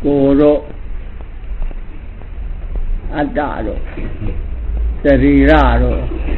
ကိုတို့အတ္တတို့သရီရတို့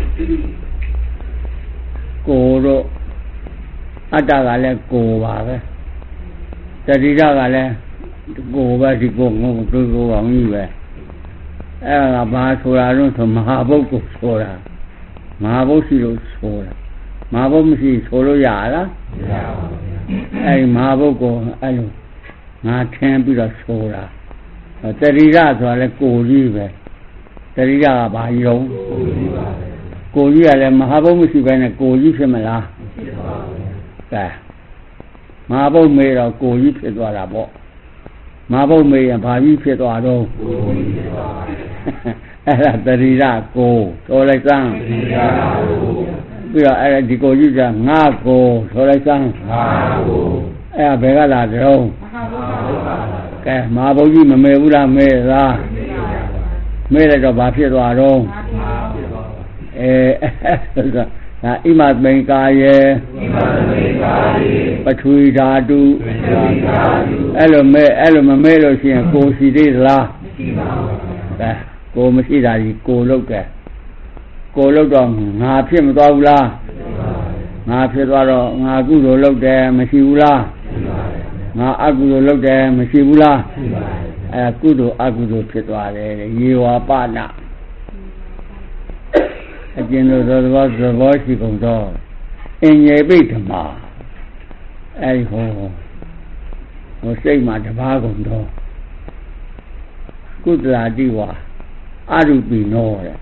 ကိုတို့အတ္တကလည်းကိုပါပဲသရီရကလည်းကိုပဲဒီကိုငုံတို့ကိုအောင်ကြီးပဲအဲ့ဒါကဘာဆိုတာတော့ဆိုမဟာဘုတ်ကိုဆိုတာမဟာဘုတ်ရှိလို့ဆိုတာမဟာဘုတ်မရှိဆိုလို့ရလားမရပါဘူးအဲ့ဒီမဟာဘုတ်ကိုအဲ့လိုငါထင်ပြီးတော့ဆိုတာတရိရဆိုတာလဲကိုကြီးပဲတရိရကဘာကြီးတော့ကိုကြီးပါပဲကိုကြီးကလည်းမဟာဘုတ်မရှိဘဲနဲ့ကိုကြီးဖြစ်မလားဖြစ်ပါဘူးကဲမဟာဘုတ်မေးတော့ကိုကြီးဖြစ်သွားတာပေါ့မဟာဘုတ်မေးရင်ဘာကြီးဖြစ်သွားတော့ကိုကြီးဖြစ်သွားပါအဲ့ဒါတရိရကိုဆိုလိုက်စမ်းတရိရကိုပြီးတော့အဲ့ဒီကိုကြီးကငါကိုဆိုလိုက်စမ်းငါကိုအဲ့ဒါဘယ်ကလာတော့ကဲမဟာဘုတ်ကြီးမမေဘူးလားမေလားမေလိုက်တော့ဘာဖြစ်သွားတော့ဒါဣမသိင်္ကာယေပထဝီဓာတုအဲ့လိုမမေလို့ရှိရင်ကိုရှိသေးသလားမရှိပါဘူးကဲကိုမရှိတာကြီးကိုလုတ်တယ်ကိုလုတ်တော့ငါဖြစ်မသွားဘူးလားငါဖြစ်သွားတော့ငါကုသိုလ်လုတ်တယ်မရှိဘူးလားငါအကုသိုလ်လုပ်တယ်မရှိဘူးလားအဲကုသိုလ်အကုသိုလ်ဖြစ်သွားတယ်ရေဝါပနာအကျဉ်းတို့သဘောရှိကုန်တော့အင်ញေပိဓမ္မာအဲဒီဟိုစိတ်မှာတပါးကုန်တော့ကုသလာတိဝါအရူပိနောတဲ့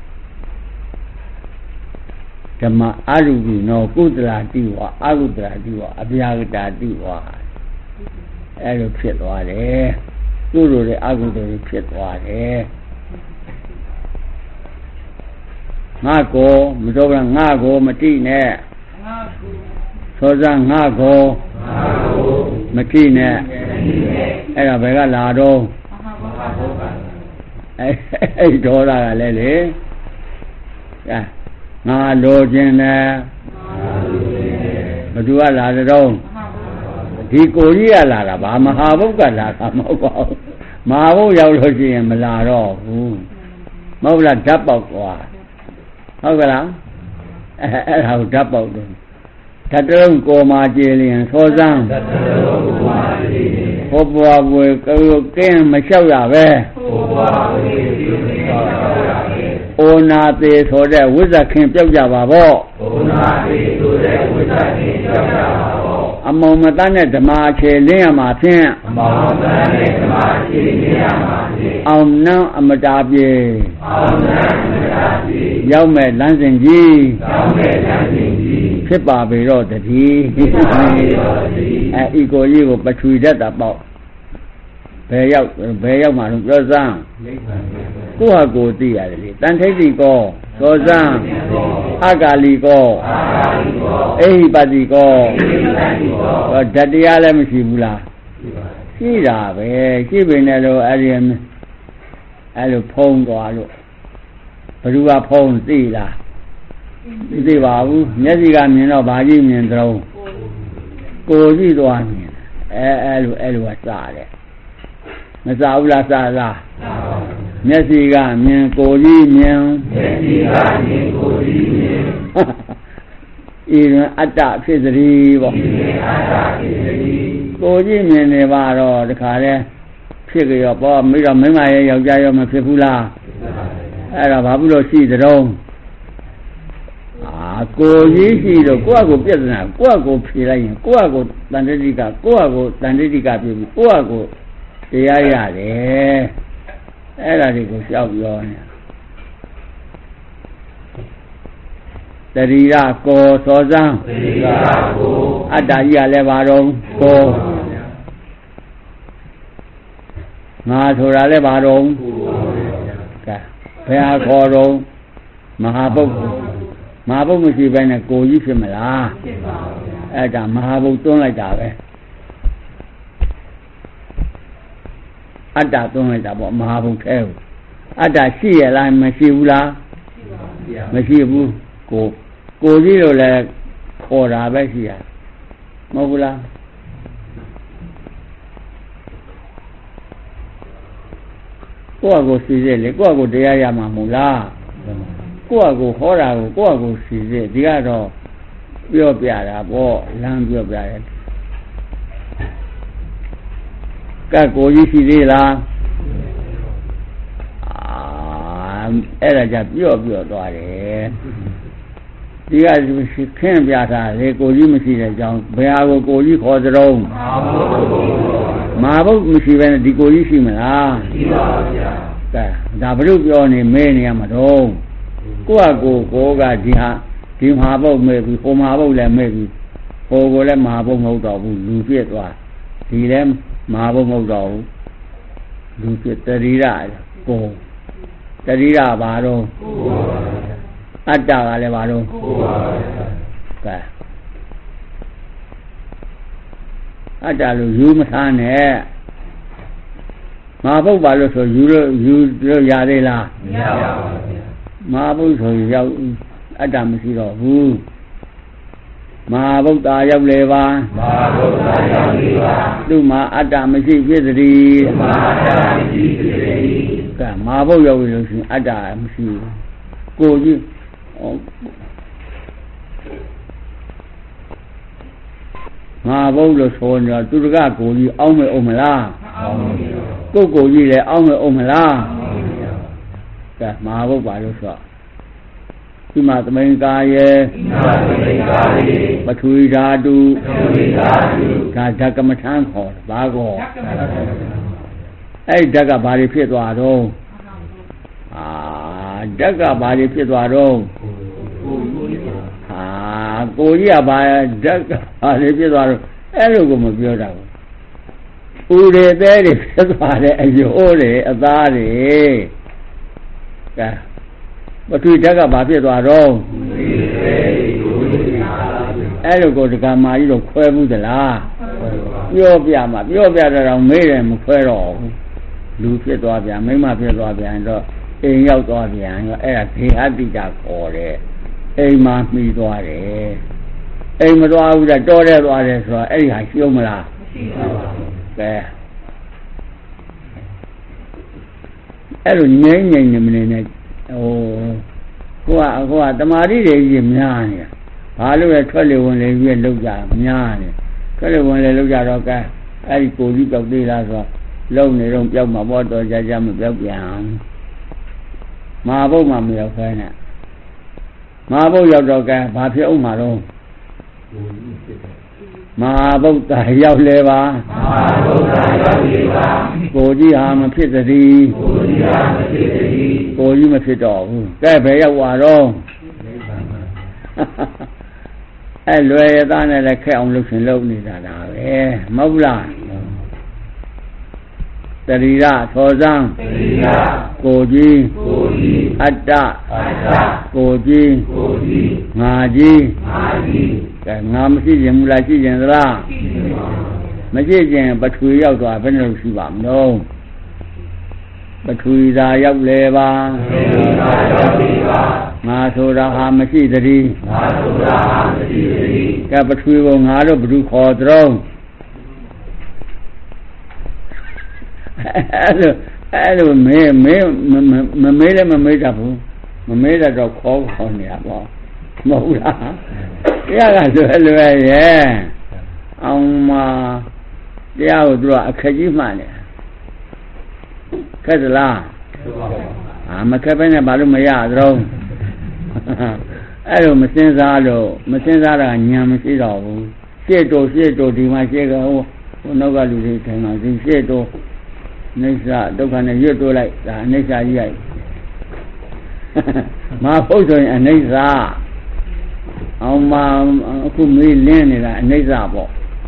ဓမ္မအရူပိနောကုသလာတိဝါအကုသလာတိဝါအဗျာဂတာတိဝါအဲ့လိုဖြစ်သွားတယ်ကုသိုလ်တွေအကုသိုလ်တွေဖြစ်သွားတယ်ငါကိုမတော်ကငါကိုမတိနဲ့သောဇာငါကိုမတိနဲ့အဲ့ဒါဘယ်ကလာတော့အဲ့ဒေါသကလည်းလေငါလိုခြင်းနဲ့ဘယ်သူကလာတော့ဒီကိုကြီးကလာတာဗာမဟာဘုတ်ကလာတာမဟုတ်ပါဘူးမဟာဘုတ်ရောက်လို့ရှိရင်မလာတော့ဘူးမဟုတ်လားဓာတ်ပေါက်သွားဟုတ်ကလားအဲ့ဒါကိုဓာတ်ပေါက်တယ်ဓာတ်တလုံးကိုမာကြည်လျင်သောစမ်းဓာတ်တလုံးကိုမာကြည်ဟောပွားပွေကင်းမလျှောက်ရပဲဟောပွားပွေကင်းမလျှောက်ရပဲအိုနာသေးဆိုတဲ့ဝိဇ္ဇခင်ပြောက်ကြပါပေါ့အိုနာသေးဆိုတဲ့ဝိဇ္ဇခင်ပြောက်ကြပါအမောင်မတန်းတဲ့ဓမ္မအခြေလင်းရမှာဖြင့်အမောင်မတန်းတဲ့ဓမ္မအခြေလင်းရမှာဖြင့်အောင်နံအမတာပြေအောင်နံအမတာပြေရောက်မဲ့လမ်းစဉ်ကြီးရောက်မဲ့လမ်းစဉ်ကြီးဖြစ်ပါပေတော့တည်းဖြစ်ပါပေတော့တည်းဤကိုကြီးကိုပထဝီဓာတ်တာပေါ့ဘယ်ရောက်မှတော့ပြောစမ်းကိုဟာကိုသိရတယ်လေတန်ထိတ်စီကောသောစမ်းအကာလီကောအိဟိပတိကောဓာတ်တရားလည်းမရှိဘူးလားရှိတာပဲရှိပေနဲ့လို့အဲ့လိုဖုံးသွားလို့ဘယ်သူကဖုံးသိလားမသိပါဘူးမျက်စိကမြင်တော့ဘာကြီးမြင်သလုံးကိုကြည့်သွားမြင်အဲ့လိုကစားတယ်မစားဘူးလားစားလားမျက်စိကမြင်ကိုကြီးမြင်မျက်စိကမြင်ကိုကြီးမြင်ဤတွင်အတ္တဖြစ်သတည်းပေါ့အတ္တဖြစ်သတည်းကိုကြီးမြင်နေပါတော့တခါလဲဖြစ်ကြရောပေါ့မိတော့မိမရဲ့ယောက်ျားရောမဖြစ်ဘူးလားအဲ့ဒါဘာဘူးလို့ရှိသတုံးကိုကြီးရှိတော့ကိုယ့်အကိုပြဿနာကိုယ့်အကိုဖြေလိုက်ရင်ကိုယ့်အကိုတန်တိတိကကိုယ့်အကိုတန်တိတိကပြပြီးကိုယ့်အကိုတရားရတယ်အဲ့ဒါတွေကိုရှောက်ပြောနေတရိရကိုသောစံတရိရကိုအတ္တကြီးကလည်းပါတော့ကိုငါဆိုတာလည်းပါတော့ကဲဘယ်ဟာခေါ်တော့မဟာဘုတ်မရှိဘဲနဲ့ကိုကြီးဖြစ်မလားဖြစ်ပါဘူးအဲ့ဒါမဟာဘုတ်တွန်းလိုက်တာပဲအတ္တသွင်းလိုက်တာပေါ့မဟာဘုတ်ထဲကိုအတ္တရှိရလားမရှိဘူးလားမရှိဘူးကိုကြီးလို့လည်းခေါ်တာပဲရှိရမဟုတ်ဘူးလားကိုယ့်အကိုစီစစ်လေကိုယ့်အကိုတရားရမှာမဟုတ်လားကိုယ့်အကိုဟောတာကိုကိုယ့်အကိုစီစစ်ဒီကတော့ပြောပြတာပေါ့လမ်းပြောပြတယ်ကတ်ကိုကြီးရှိသေးလားအဲ့ဒါကြပြောသွားတယ်ဒီကခင်းပြတာလေကိုကြီးမရှိတဲ့အကြောင်းဘယ်ဟာကိုကိုကြီးခေါ်ကြတော့မာဘုတ်မရှိပဲဒီကိုကြီးရှိမလားရှိပါဗျာဒါဘုရုပြောနေမဲနေရမှာတော့ကိုကဒီမဟာဘုတ်မဲပြီးဟိုမဟာဘုတ်လည်းမဲပြီးဟိုကိုလည်းမဟာဘုတ်မဟုတ်တော့ဘူးလူပြည့်သွားဒီလည်းမဟာဘုတ်မဟုတ်တော့ဘူးလူပြည့်တတိရကိုတတိယဘာတော့အတ္တကလည်းဘာတော့ကဲအတ္တလို့ယူမထားနဲ့မဟာဘုတ်ပါလို့ဆိုယူလို့ရသေးလားမရပါဘူးဗျာမဟာဘုတ်ဆိုရောက်အတ္တမရှိတော့ဘူးမဟာဘုတ်တာရောက်လေပါမဟာဘုတ်တာရောက်လေပါသူ့မှာအတ္တမရှိဖြစ်သည်မဟာအတ္တမရှိဖြစ်သည်ကဲမဟာဘုတ်ရောက်လို့ရှိရင်အတ္တမရှိဘူးကိုကြီးမဟာဘုတ်လို့ဆိုနေတော့သူတကကိုကြီးအောင်းမယ်အောင်မလားအောင်းပါဘူးကိုကြီးလည်းအောင်းမယ်အောင်မလားအောင်းပါဘူးကဲမဟာဘုတ်ပါလို့ဆိုဒီမှာသမိန်ကာယေပထဝီဓာတုဒါဓကမထမ်းခေါ်ဘာကောအဲ့ဓကဘာတွေဖြစ်သွားတော့ဓကဘာတွေဖြစ်သွားတော့ကိုကြီးကဘာဓကဘာတွေဖြစ်သွားတော့အဲ့လိုကိုမပြောတာဘူးဥရေသေးတွေဖြစ်သွားတဲ့အယိုးတွေအသားတွေကဲပထဝီဓာတ်ကဘာဖြစ်သွားတော့အဲ့လိုကိုဒကာမာကြီးတော့ခွဲဘူးသလားပြောပြတော့မေးတယ်မခွဲတော့ဘူးလူဖြစ်သွားပြန်မိမဖြစ်သွားပြန်တော့အိမ်ရောက်သွားပြန်တော့အဲ့ဒါခေဟတိတာခေါ်တယ်အိမ်မှာမှီသွားတယ်အိမ်မသွားဘူးတဲ့တောထဲသွားတယ်ဆိုတော့အဲ့ဒီဟာရှုံးမလားမရှိပါဘူးကဲအဲ့လိုငြိမ့်နေမနေနဲ့ကိုကတမာတိတွေကြီးများနေတာဘာလို့လဲထွက်လေဝင်လေကြီးလောက်ကြများနေထွက်လေဝင်လေလောက်ကြတော့ကဲအဲ့ဒီကိုကြီးပြောက်သေးလားဆိုတော့လုံနေတော့ပြောက်မှာပေါ့တော့ကြမပြောက်ပြန်မဟာဘုတ်မှမရောက်ခဲနဲ့မဟာဘုတ်ရောက်တော့ကဲဘာဖြစ်အောင်မှာတော့မဟာဘုတ်တာရောက်လေပါမဟာဘုတ်တာရောက်လေပါကိုကြီးဟာမဖြစ်သည်ကိုကြီးမဖြစ်တော့ဘူးကဲဘယ်ရောက်သွားတော့အဲ့လွယ်ရသားနဲ့လည်းခက်အောင်လုပ်ရှင်လုပ်နေတာဒါပဲမဟုတ်လားတရိရသောဇံကိုကြီးအတ္တကိုကြီးငါကြီးကဲငါမရှိခြင်းမူလားရှိခြင်းသလားမရှိခြင်းပထဝီရောက်သွားဘယ်လိုရှိပါမလို့ပထဝီသာရောက်လေပါငါဆိုတာဟာမရှိသည်ကဲပထဝီကိုငါတို့ဘယ်သူခေါ်တော်အဲ့လိုမမေးလည်းမမေးတတ်ဘူးမမေးတော့ခေါ်နေရပါမဟုတ်လားတရားကလွယ်ရဲ့အောင်မှာတရားကိုသူကအခက်ကြီးမှန်တယ်ခက်သလားမခက်ပဲနဲ့ဘာလို့မရတော့အဲ့လိုမစင်စားတာညာမရှိတော့ဘူးရှေ့တိုဒီမှာရှေ့ကဟိုနောက်ကလူတွေထိုင်မှာရှေ့တိုအိဋ္ဌဒုက္ခနဲ့ရွတ်တိုးလိုက်ဒါအိဋ္ဌကြီးရိုက်မဟုတ်ဆိုရင်အိဋ္ဌအောင်မအခုမေးလင်းနေတာအိဋ္ဌပေါ့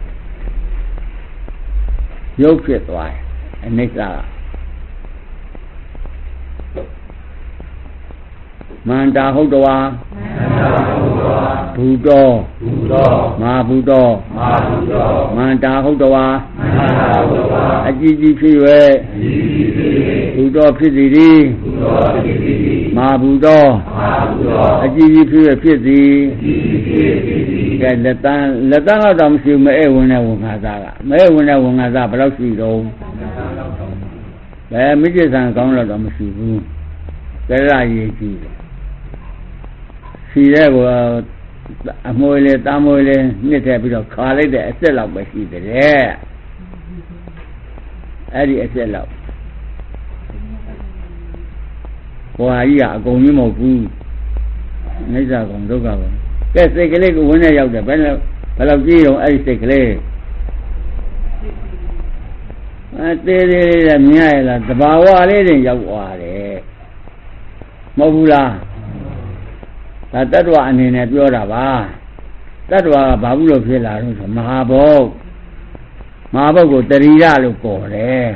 ရုပ်ဖြစ်သွားတယ်အိဋ္ဌကမန္တာဟုတ်တော်ဘူတော်မဟာဘူတော်မန္တာဟုတ်တော်အကြည့်ကြီးဖြစ်၍ဘူတော်ဖြစ်သည်မဟာဘူတော်အကြည့်ကြီးဖြစ်သည်ကဲလက်တန်းတော့မရှိမဲဝင်တဲ့ဝန်ငါသားကမဲဝင်တဲ့ဝန်ငါသားဘယ်လောက်ရှိတော့ဘမိစ္ဆာကောင်းတော့မရှိဘူးကရရေးကြည့်စီတဲ့ကအမွေလေးတာမွေလေးနှစ်ထည့်ပြီးတော့ခါလိုက်တဲ့အစ်စ်လောက်ပဲရှိတယ်အဲ့ဒီအစ်စ်လောက်ဘွာကြီးကအကုန်ကြီးမဟုတ်ဘူးမိစ္ဆာကောင်ဒုက္ခပဲကဲစိတ်ကလေးကိုဝင်းနဲ့ရောက်တယ်ဘယ်လောက်ကြည့်တော့အဲ့ဒီစိတ်ကလေးသေးသေးလေးမြင်ရလားတဘာဝလေးတွေရောက်သွားတယ်မဟုတ်ဘူးလားဒါတတ္တဝအနေနဲ့ပြောတာပါတတ္တဝကဘာဘူးလို့ဖြစ်လာလို့ဆိုမဟာဘုတ်ကိုတရိယလို့ခေါ်တယ်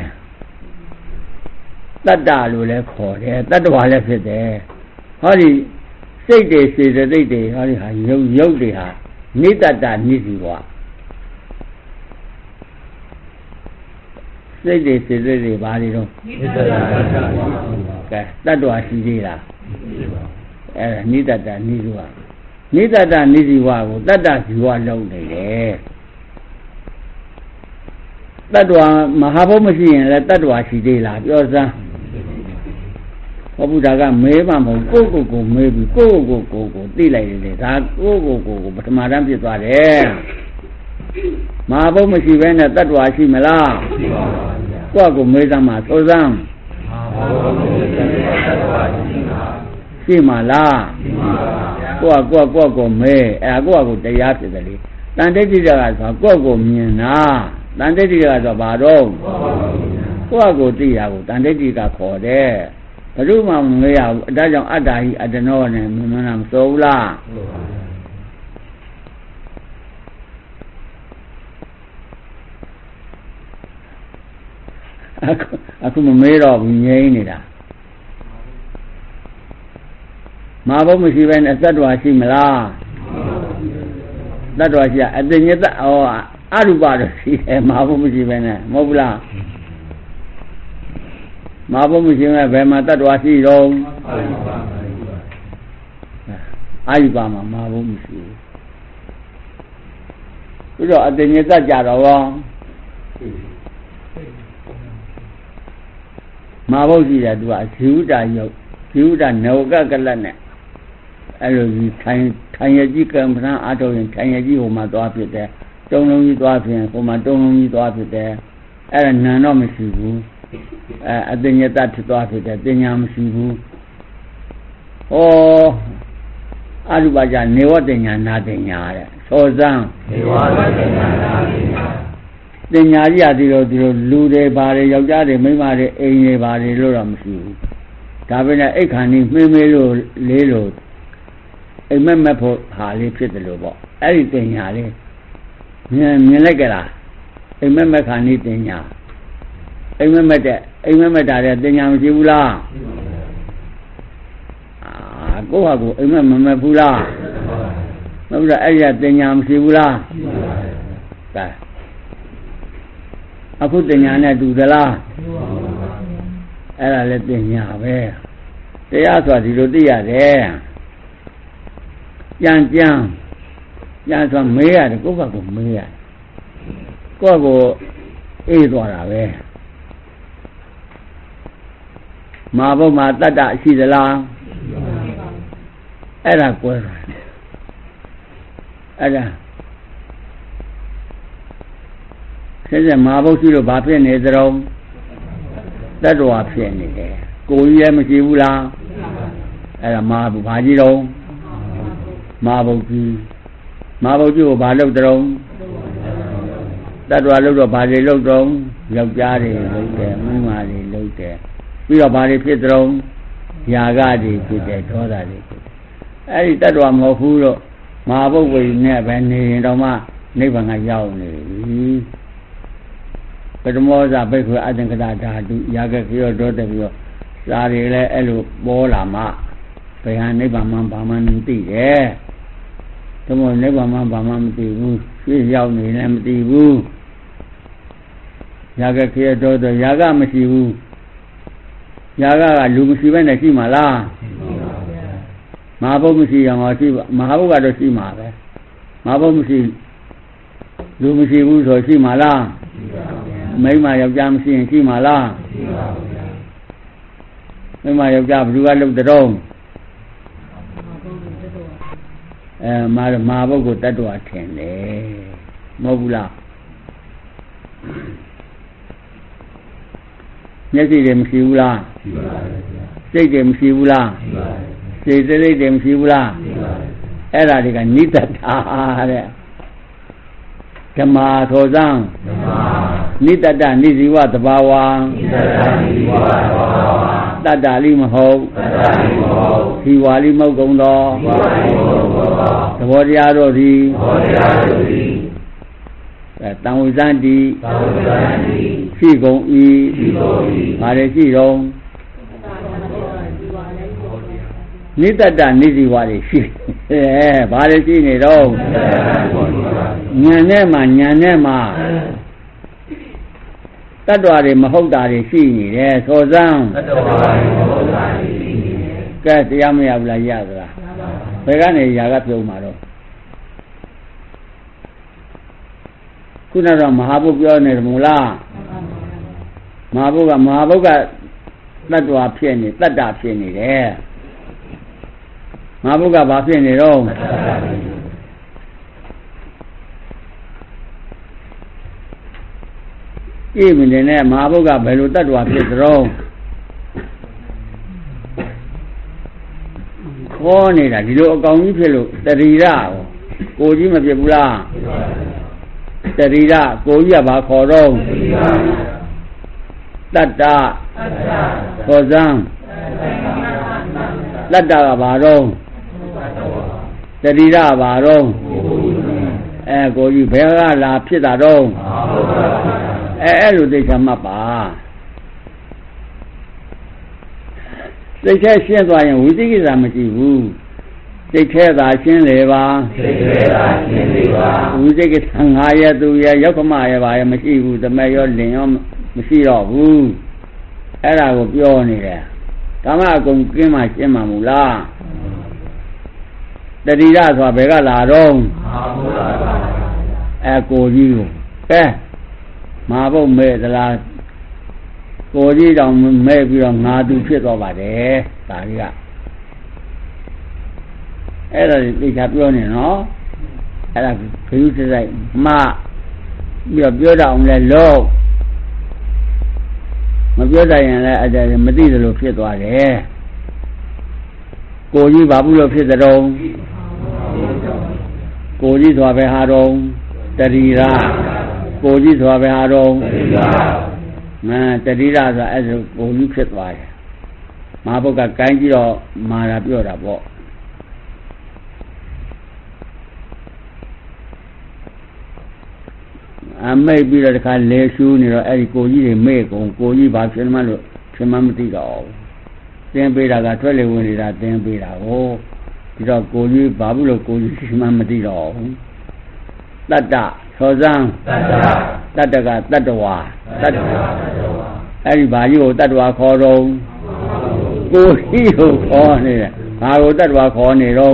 တတ္တလို့လည်းခေါ်တယ်တတ္တဝလည်းဖြစ်တယ်ဟောဒီစိတ်တွေစေတသိက်တွေဟောဒီဟာရုပ်တွေဟာနိတ္တနိစီဝစိတ်တွေစေတသိက်တွေဘာတွေတော့နိတ္တကဲတတ္တဝရှိသေးလားအဲ့ဒါနိတ္တနိစီဝနိတ္တနိစီဝကိုတတ္တဇီဝလုံးနေတယ်တတ္တဝမဟာဘုတ်မရှိရင်လည်းတတ္တဝရှိသေးလားပြောစမ်းဘုရားကမေးမှမဟုတ်ကိုမေးပြီးကိုသိလိုက်တယ်ဒါကိုပထမတန်းဖြစ်သွားတယ်မဟာဘုတ်မရှိဘဲနဲ့တတ္တဝရှိမလားရှိပါဘူးဗျာကိုမေးစမ်းမှာဆိုစမ်းမဟာဘုတ်မရှိဘဲနဲ့တတ္တဝရှိမှာလားရှိပါဘူးကိုမေးအဲ့ကိုတရားဖြစ်တယ်လေတန်တိတိကဆိုကိုမြင်တာတန်တိတိကဆိုဘာတော့ကိုသိတာကိုတန်တိတိကခေါ်တယ်ဘယ်သူမှမမေးရဘူးဒါကြောင့်အတ္တဟိအတ္တနောနဲ့မင်းမစိုးဘူးလားအခုမမေးတော့ဘူးငြိမ်းနေတာမဟာဘုတ်မရှိဘဲနဲ့သတ္တဝါရှိမလားသတ္တဝါရှိအတ္တညတအရူပတော့ရှိတယ်မဟာဘုတ်မရှိဘဲနဲ့မဟုတ်ဘူးလားမဟာဘုတ်မရှိဘဲဘယ်မှာတတ္တဝါရှိတော့အာယုပါမှာမဟာဘုတ်မရှိဘူးပြီးတော့အတ္တညတကြတော့ရောမဟာဘုတ်ရှိတယ်သူကဇီဝတယုတ်ဇီဝတနောကကလတ်နဲ့အဲ့လိုကြီးထိုင်ရကြီးကံပဏအားထုတ်ရင်ထိုင်ရကြီးဟိုမှာသွားဖြစ်တယ်တုံးလုံးကြီးသွားဖြစ်ဟိုမှာတုံးလုံးကြီးသွားဖြစ်တယ်အဲ့ဒါနာတော့မရှိဘူးအတ္တညတဖြစ်သွားဖြစ်တယ်တင်ညာမရှိဘူးဟောအရူပကြနေဝတင်ညာနာတင်ညာတဲ့သောစံနေဝတင်ညာနာတင်ညာတင်ညာကြီးကဒီလိုလူတွေဘာတွေယောက်ျားတွေမိန်းမတွေအိမ်တွေဘာတွေလို့တော့မရှိဘူးဒါပေမဲ့အိတ်ခါနေမေးလို့လေးလို့အိမ်မက်ဖို့ဟာလေးဖြစ်တယ်လို့ပေါ့အဲ့ဒီတင်ညာလေးမြင်လိုက်ကြလားအိမ်မက်ခါနေတင်ညာအိမ်မက်တာတဲ့တင်ညာမရှိဘူးလားကိုယ့်ဟာကိုအိမ်မက်ဘူးလားမဟုတ်လားအဲ့ဒီတင်ညာမရှိဘူးလားဒါအခုတင်ညာနဲ့တူသလားအဲ့ဒါလည်းတင်ညာပဲတရားဆိုတာဒီလိုသိရတယ်ကြံဆိုမေးရတယ်ကိုယ့်ဘက်ကိုမေးရတယ်ကိုယ့်ကိုအေးသွားတာပဲမဟာဘုတ်မှာတတ္တရှိသလားအဲ့ဒါကွဲတယ်အဲ့ဒါဆက်မဟာဘုတ်ရှိလို့ဘာဖြစ်နေသလဲတတ္တဝါဖြစ်နေတယ်ကိုကြီးလည်းမရှိဘူးလားအဲ့ဒါမဟာဘုတ်ဘာကြီးတော့မဟာဘုတ်ကြီးကိုဘာလုပ်တုံးတတ္တဝါလုပ်တော့ဘာတွေလုပ်တုံးယောက်ျားတွေလုပ်တယ်မိန်းမတွေလုပ်တယ်ပြီးတော့ဘာတွေဖြစ်တုံးຢာကတွေဖြစ်တယ်ဒေါသတွေဖြစ်တယ်အဲ့ဒီတတ္တဝါမဟုတ်ဘူးတော့မဟာဘုတ်ဝိနဲ့ပဲနေရင်တော့မှနိဗ္ဗာန်ကရောက်နေပြီပထမောဇဘိက္ခုအတ္တကတာဓာတုຢာကခေယောဒေါတပြီးတော့စာတွေလည်းအဲ့လိုပေါ်လာမှဘယ်ဟာနိဗ္ဗာန်မှဘာမှမသိတယ်ဒါမို့နိဗ္ဗာန်မှဘာမှမသိဘူးရှေ့ရောက်နေလည်းမသိဘူးຢာကခေယောဒေါတຢာကမရှိဘူးຢာကလူမရှိဘဲနဲ့ရှိမှာလားမဟာဘုတ်မရှိရမှာရှိမဟာဘုတ်ကတော့ရှိမှာပဲမဟာဘုတ်မရှိလူမရှိဘူးဆိုရှိမှာလားမိန်းမယောက်ျားမရှိရင်ရှိမှာလားမိမယောက်ျားဘယ်သူကလုပ်တဲ့တော့မာဘုတ်ကိုတတ္တဝါထင်တယ်မဟုတ်ဘူးလားမျက်စိတွေမရှိဘူးလားစိတ်တွေမရှိဘူးလားစိတ်စိတ်တွေမရှိဘူးလားအဲ့ဒါတွေကနိတ္တတာတဲ့ဓမ္မာသောဇံနိတ္တနိဇိဝသဘာဝံတတ္တလိမဟုတ်ဇီဝလိမဟုတ်ကုန်သောသဘောတရားတို့သည်တံဝိဇန္တိရှိကုန်၏ဘာတွေရှိတော့နိတ္တနိဇိဝတွေရှိဘာတွေရှိနေတော့ဉာဏ်နဲ့မှတတ္တဝါတွေမဟုတ်တာတွေရှိနေတယ်သောဇံတတ္တဝါတွေမဟုတ်တာတွေရှိနေတယ်ကဲတရားမရဘူးလားရသလားဘယ်ကနေຢာကပြုံးမှာတော့ခုနတော့မဟာဘုပြောနေတယ်မဟုတ်လားမဟာဘုကတတ္တဝါဖြစ်နေတတ္တဖြစ်နေတယ်မဟာဘုကဘာဖြစ်နေတော့ကြည့်မနေနဲ့မဟာဘုကဘယ်လိုတတ္တဝါဖြစ်သလဲခေါ်နေတာဒီလိုအကောင်ကြီးဖြစ်လို့တတိရကိုကြီးမဖြစ်ဘူးလားတတိရကိုကြီးကဘာခေါ်တော့တတ္တသောဇံတတ္တကဘာတော့တတိရဘာတော့ကိုကြီးဘယ်ကလာဖြစ်တာတော့အဲ့လိုသိချင်မှတ်ပါသိချရှင်းသွားရင်ဝိသိကိစ္စမရှိဘူးသိချသာရှင်းလေပါဝိသိကိစ္စ9ရက်သူရက်ရောက်ခမရပါရမရှိဘူးသမက်ရောလင်ရောမရှိတော့ဘူးအဲ့ဒါကိုပြောနေတယ်ကာမအကုန်ကင်းမှရှင်းမှမူလားတတိရဆိုတာဘယ်ကလာတော့ကိုကြီးကိုကဲမဟာဘုတ်မဲ့သလားကိုကြီးတောင်မဲ့ပြီးတော့ငါသူဖြစ်သွားပါတယ်ဒါကြီးကအဲ့ဒါသိချပြောနေနော်အဲ့ဒါခရုစရိုက်မှပြီးတော့ပြောတော့အောင်လဲလို့မပြောတတ်ရင်လည်းအဲ့ဒါမသိသလိုဖြစ်သွားတယ်ကိုကြီးဘာဘူးလို့ဖြစ်တဲ့တော့ကိုကြီးသွားပဲဟာတော့တတိရကိုကြီးသွားပဲဟာတော့တတိရဆိုအဲ့ဒါကိုကြီးဖြစ်သွားတယ်မဟာဘုတ်ကကိုင်းကြည့်တော့မာတာပြောတာပေါ့မိတ်ပြီးတော့တခါလဲရှူးနေတော့အဲ့ဒီကိုကြီးတွေမေ့ကုန်ကိုကြီးဘာဖြစ်မှလို့ဖြစ်မှမသိတော့သင်ပေးတာကထွက်လေဝင်နေတာသင်ပေးတာကိုဒီတော့ကိုကြီးဘာဘူးလို့ကိုကြီးဖြစ်မှမသိတော့တတ္တသောဇံတတ္တကတတ္တဝါအဲ့ဒီဘာကြီးကိုတတ္တဝါခေါ်တော့ကိုကြီးကိုခေါ်နေတယ်ဘာကိုတတ္တဝါခေါ်နေတော့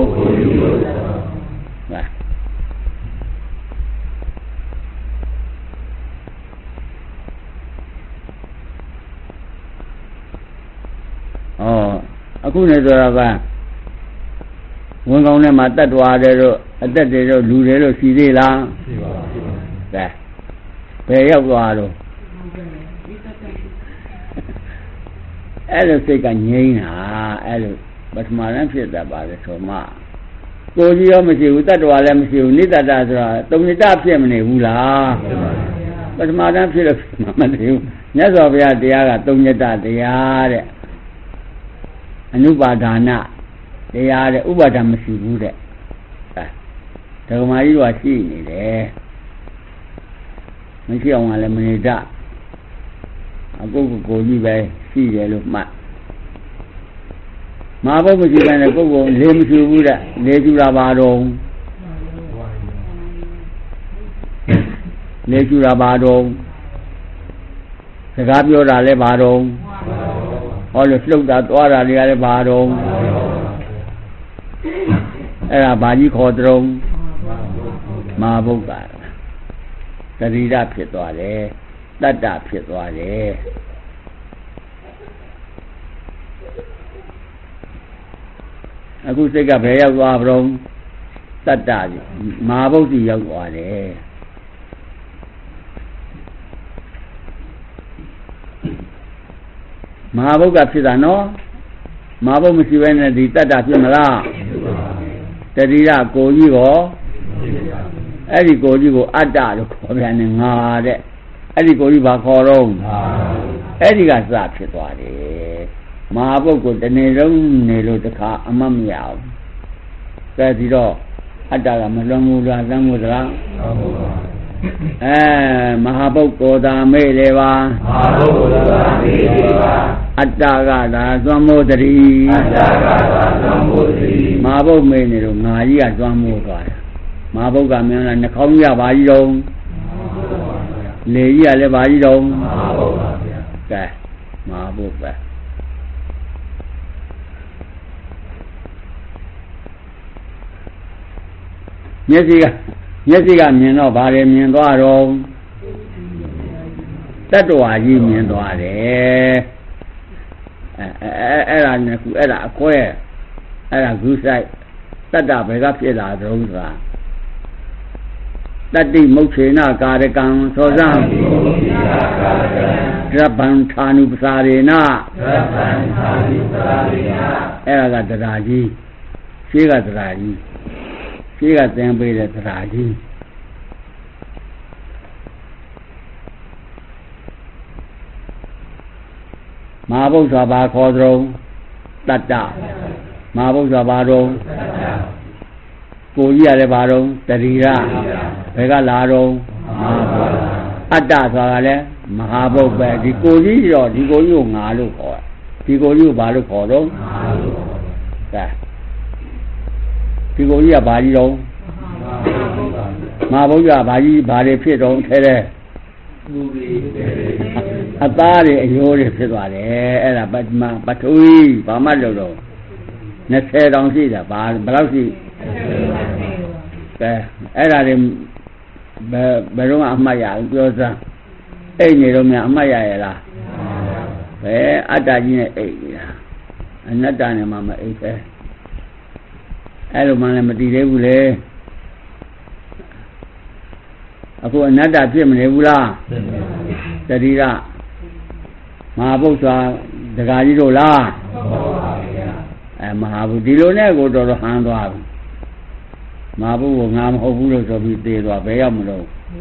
အခုနေဆိုတာကဝန်ကောင်းထဲမှာတတ်တော်တယ်တို့အသက်တွေတို့လူတွေတို့ရှိသေးလားရှိပါဘူးကဲဘယ်ရောက်သွားတော့အဲ့လိုစိတ်ကငြိမ်းတာအဲ့လိုပထမတန်းဖြစ်တတ်ပါလေဆိုမှကိုကြီးရောမရှိဘူးတတ်တော်လည်းမရှိဘူးနိတ္တတာဆိုတာတုံညတဖြစ်မနေဘူးလားပထမတန်းဖြစ်လို့မတည်ဘူးမြတ်စွာဘုရားတရားကတုံညတတရားတဲ့အနုပါဒနာတရားတဲ့ဥပါဒမရှိဘူးတဲ့ဒဂမကြီးကရှိနေတယ်မရှိအောင်လည်းမနေတတ်အပုဂ္ဂိုလ်ကိုကြီးပဲရှိတယ်လို့မှတ်မဟာဘုတ်မရှိတဲ့ပုဂ္ဂိုလ်လေမရှိဘူးတဲ့လေကျူတာပါတော့လေကျူတာပါတော့စကားပြောတာလည်းပါတော့ဟောလို့လှုပ်တာသွားတာတွေကလည်းဘာတော့အဲ့ဒါဘာကြီးခေါ်တုံးမဟာဘုတ်ကတတိရဖြစ်သွားတယ်တတ္တဖြစ်သွားတယ်အခုစိတ်ကဘယ်ရောက်သွားပြုံးတတ္တကြီးမဟာဘုတ်ကြီးရောက်သွားတယ်မဟာဘုတ်ကဖြစ်တာနော်မဟာဘုတ်မရှိဘဲနဲ့ဒီတတ္တဖြစ်မလားတတိယကိုကြီးကိုအဲ့ဒီကိုကြီးကိုအတ္တလို့ခေါ်ပြန်နေငါတဲ့အဲ့ဒီကိုကြီးဘာခေါ်တော့အဲ့ဒီကစဖြစ်သွားတယ်မဟာဘုတ်ကိုတနေ့လုံးနေလို့တခါအမတ်မရဘူးကဲဒီတော့အတ္တကမလွန်မှုလားသံမှုသလားမဟာဘုတ်ကိုသာမေ့လေပါမဟာဘုတ်ကိုသာမေ့လေပါအတ္တကသာသွမ်းမိုးတည်းအတ္တကသာသွမ်းမိုးတည်းမဟာဘုတ်မေ့နေလို့ငါကြီးကသွမ်းမိုးသွားတယ်မဟာဘုတ်ကမြန်လာနှာခေါင်းကြီးကဘာကြီးတော့လေကြီးကလည်းဘာကြီးတော့မဟာဘုတ်ပါဗျာကဲမဟာဘုတ်ပဲမျက်စိကမြင်တော့ဗါတယ်မြင်သွားတော့တတ္တဝါကြီးမြင်သွားတယ်အဲ့ဒါနဲ့ခုအဲ့ဒါအကွဲအဲ့ဒါဂုဆိုင်တတ္တဘယ်ကဖြစ်လာတုံးဆိုတာတတ္တိမုတ်ခေနကာရကံသောဇံရဗ္ဗံဌာနုပစာရေနအဲ့ဒါကတရားကြီးရှင်းကတရားကြီးရှင်းကသင်ပေးတဲ့တရားကြီးမဟာဘုရားဘာခေါ်ကြုံတတ္တမဟာဘုရားဘာတော့ကိုကြီးရတယ်ဘာတော့တတိယဘယ်ကလာတော့အတ္တဆိုတာကလည်းမဟာဘုတ်ပဲဒီကိုကြီးတော့ဒီကိုကြီးကိုငါလို့ခေါ်ဒီကိုကြီးကိုဘာလို့ခေါ်တော့ကဲဒီကိုကြီးကဘာကြီးတော့မဟာဘုရားဘာကြီးဘာတွေဖြစ်တော့ထဲတဲ့အသားတွေအယိုးတွေဖြစ်သွားတယ်အဲ့ဒါပထဝီဘာမှလို့တော့20တောင်ရှိတာဘယ်လောက်ရှိကဲအဲ့ဒါတွေဘယ်တော့မှအမှတ်ရဘူးပြောစမ်းအိတ်နေတော့များအမှတ်ရရဲ့လားဘယ်အတ္တကြီးနဲ့အိတ်နေတာအနတ္တနဲ့မှမအိတ်ပဲအဲ့လိုမှလည်းမတည်သေးဘူးလေအခုအနတ္တဖြစ်မနေဘူးလားတတိယမဟာဘုရားဒကာကြီးတို့လားမဟာဘုဒီလိုနဲ့ကိုတော်တော်ဟန်သွားပြီမဟာဘုကိုငါမဟုတ်ဘူးလို့ဆိုပြီးသေသွားဘယ်ရောက်မလို့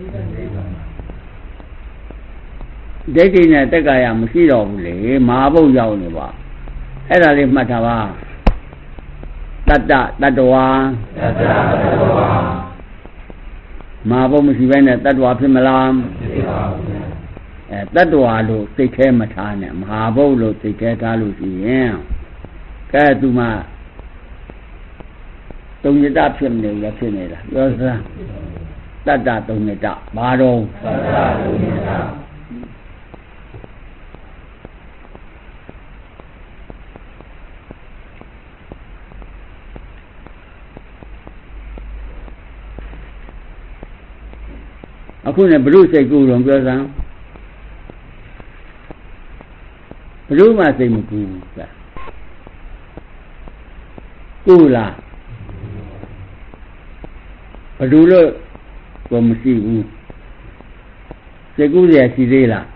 ဒိဋ္ဌိနဲ့တက္ကာယမရှိတော့ဘူးလေမဟာဘုရောက်နေပါအဲ့ဒါလေးမှတ်ထားပါတတ္တဝါမဟာဘုမရှိဘဲနဲ့တတ္တဝါဖြစ်မလားဖြစ်ပါဘူးတတ္တဝါလို့စိတ်แท้မထားနဲ့မဟာဘုလို့စိတ်แท้ထားလို့ရှိရင်ကဲသူမှတုံညတဖြစ်မနေဘူးလားဖြစ်နေတာပြောစမ်းတတ္တတုံညတဘာတော့တတ္တတုံညတအခုနဲ့ဘုရုစိတ်ကူတော့ပြောစမ်းဘုရုမှစိတ်မကူဘူးကကူလားဘယ်လိုလို့ကိုမရှိဘူးစိတ်ကူးရရှိသေးလား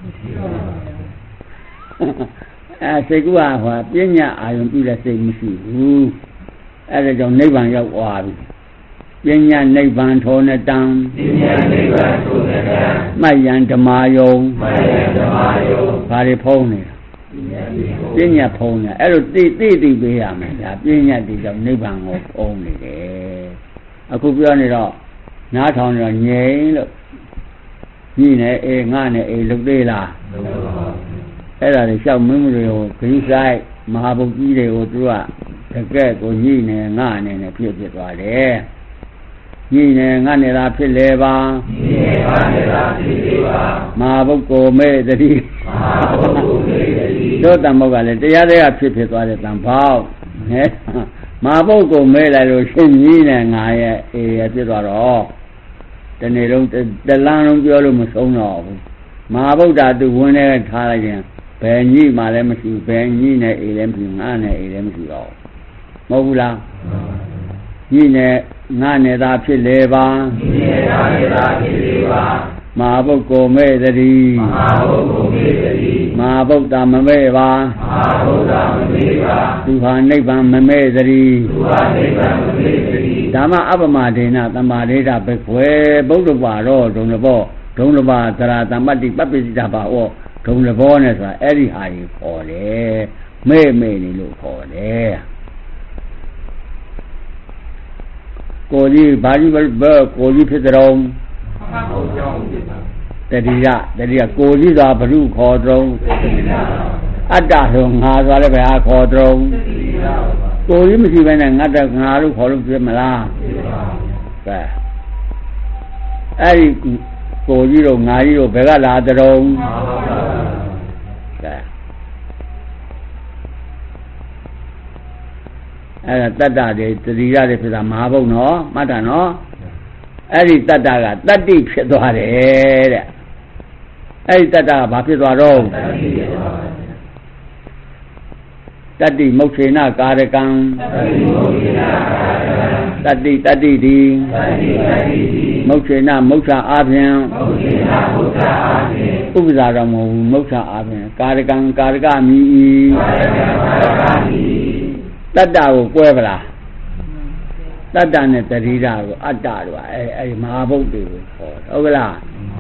စိတ်ကူးကဟောပညာအာရုံပြုတဲ့စိတ်မရှိဘူးအဲ့ဒါကြောင့်နိဗ္ဗာန်ရောက်သွားပြီပညာနိဗ္ဗာန်ထောနတံပညာနိဗ္ဗာန်ထောနတံမယံဓမ္မာယုံဘာတွေဖုံးနေတာပညာဖုံးနေအဲ့လိုသိပေးရမယ်ဒါပညာဒီကြောင့်နိဗ္ဗာန်ကိုဖုံးနေတယ်အခုပြောနေတော့နားထောင်တော့ငြိမ်လို့ညီနဲ့အေးငါနဲ့အေးလုပ်သေးလားအဲ့ဒါတွေလျှောက်မင်းတွေကိုဂိဆိုင်မဟာဘုတ်ကြီးတွေကိုသူကတကယ်ကိုညီနဲ့ငါနဲ့ဖြစ်သွားတယ်ညီနဲ့ငါနဲ့သာဖြစ်လေပါညီနဲ့ငါနဲ့သာဖြစ်လေပါမဟာဘုတ်ကိုမဲ့တတိမဟာဘုတ်ကိုမဲ့တတိတို့တန်ဘောကလည်းတရားတွေကဖြစ်သွားတဲ့တန်ဖောက်ဟဲ့မဟာဘုတ်ကိုမဲ့လိုက်လို့ရှင်ကြီးနဲ့ငါရဲ့အေးရဖြစ်သွားတော့တနေ့လုံးတလန်းလုံးပြောလို့မဆုံးတော့ဘူးမဟာဗုဒ္ဓသူဝင်နေထားလိုက်ရင်ဘယ်ညိမှလည်းမရှိဘယ်ညိနဲ့အေးလည်းမရှိငါနဲ့အေးလည်းမရှိတော့မဟုတ်ဘူးလားညိနဲ့ငါနဲ့သာဖြစ်လေပါညိနဲ့ငါနဲ့သာဖြစ်လေပါမဟာဘုတ်ကိုမဲ့သတိမဟာဘုတ်ကိုမဲ့သတိမဟာဘုတ်တာမမဲ့ပါမဟာဘုတ်တာမမဲ့ပါသူဟာနိဗ္ဗာန်မမဲ့သတိသူဟာနိဗ္ဗာန်မမဲ့သတိဓမ္မအပမဒေနသမ္မာဒိဋ္ဌဘကွယ်ဘုဒ္ဓဘာရောဒုံလဘောဒုံလဘာသရတမ္ပတ္တိပပ္ပိစိတဘာဩဒုံလဘောနဲ့ဆိုတာအဲ့ဒီဟာကြီးခေါ်တယ်မဲ့နေလို့ခေါ်တယ်ကိုကြီးဘာကြီးပဲကိုကြီးဖြစ်တဲ့တတိယကိုကြီးသာဘုရုခေါ်တုံးအတ္တဆိုငါဆိုလည်းပဲအားခေါ်တုံးကိုကြီးမရှိဘဲနဲ့ငါတငါလို့ခေါ်လို့ပြမလားကဲအဲ့ဒီကိုကြီးတို့ငါကြီးတို့ဘယ်ကလာတုံးကဲအဲ့ဒါတတ္တတွေတတိယတွေဖြစ်တာမဟာဘုတ်နော်မှတ်တာနော်အဲ့ဒီတတ္တကတတ္တိဖြစ်သွားတယ်တဲ့အဲ့ဒီတတ္တကဘာဖြစ်သွားတော့တတ္တိမုတ်စေနကာရကံတတ္တိတိမုတ်စေနမုတ်စာအားဖြင့်ဥပ္ပဇာတော်မဟုတ်ဘူးမုတ်စာအားဖြင့်ကာရကံကာရကမီတတ္တကိုကွဲပလားတတ္တနဲ့တတိယကိုအတ္တတို့အဲ့မဟာဘုတ်တွေကိုခေါ်တယ်ဟုတ်ကလား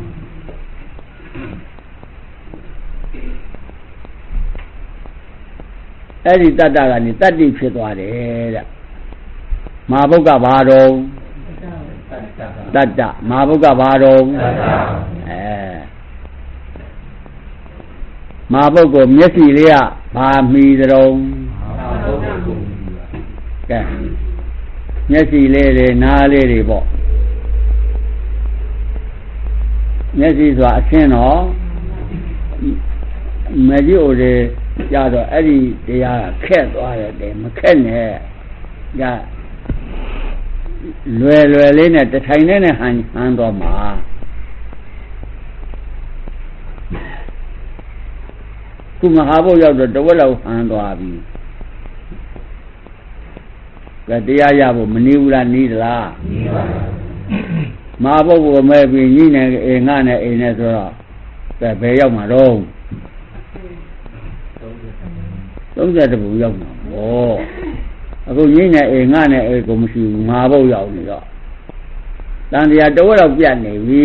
အဲ့ဒီတတ္တကနေတတ္တိဖြစ်သွားတယ်တဲ့မဟာဘုတ်ကဘာတော့တတ္တမဟာဘုတ်ကဘာတော့မဟာဘုတ်ကိုမျက်စိလေးကဘာမီတုံးကဲမျက်စိလေးတွေနားလေးတွေပေါ့မျက်စိဆိုတာအရှင်းတော့မကြီးအိုတွေကြတော့အဲ့ဒီတရားကခက်သွားတယ်မခက်နဲ့ကလွယ်လေးနဲ့တထိုင်နဲ့ဟန်တော့မှာခုမဟာဘုတ်ရောက်တော့တဝက်လောက်ဟန်သွားပြီကဲတရားရဖို့မနည်းဘူးလားနီးသလားနီးပါဘူးမဟာဘုတ်ကိုမဲ့ပြီးညိနေအိမ်ငါနဲ့အိမ်နဲ့ဆိုတော့ကဲဘယ်ရောက်မှာတော့30ဘူးရောက်မှာဩအခုညိနေအိမ်ငါနဲ့အိမ်ကိုမရှိဘူးမဟာဘုတ်ရောက်နေတော့တန်တရားတဝက်လောက်ပြတ်နေပြီ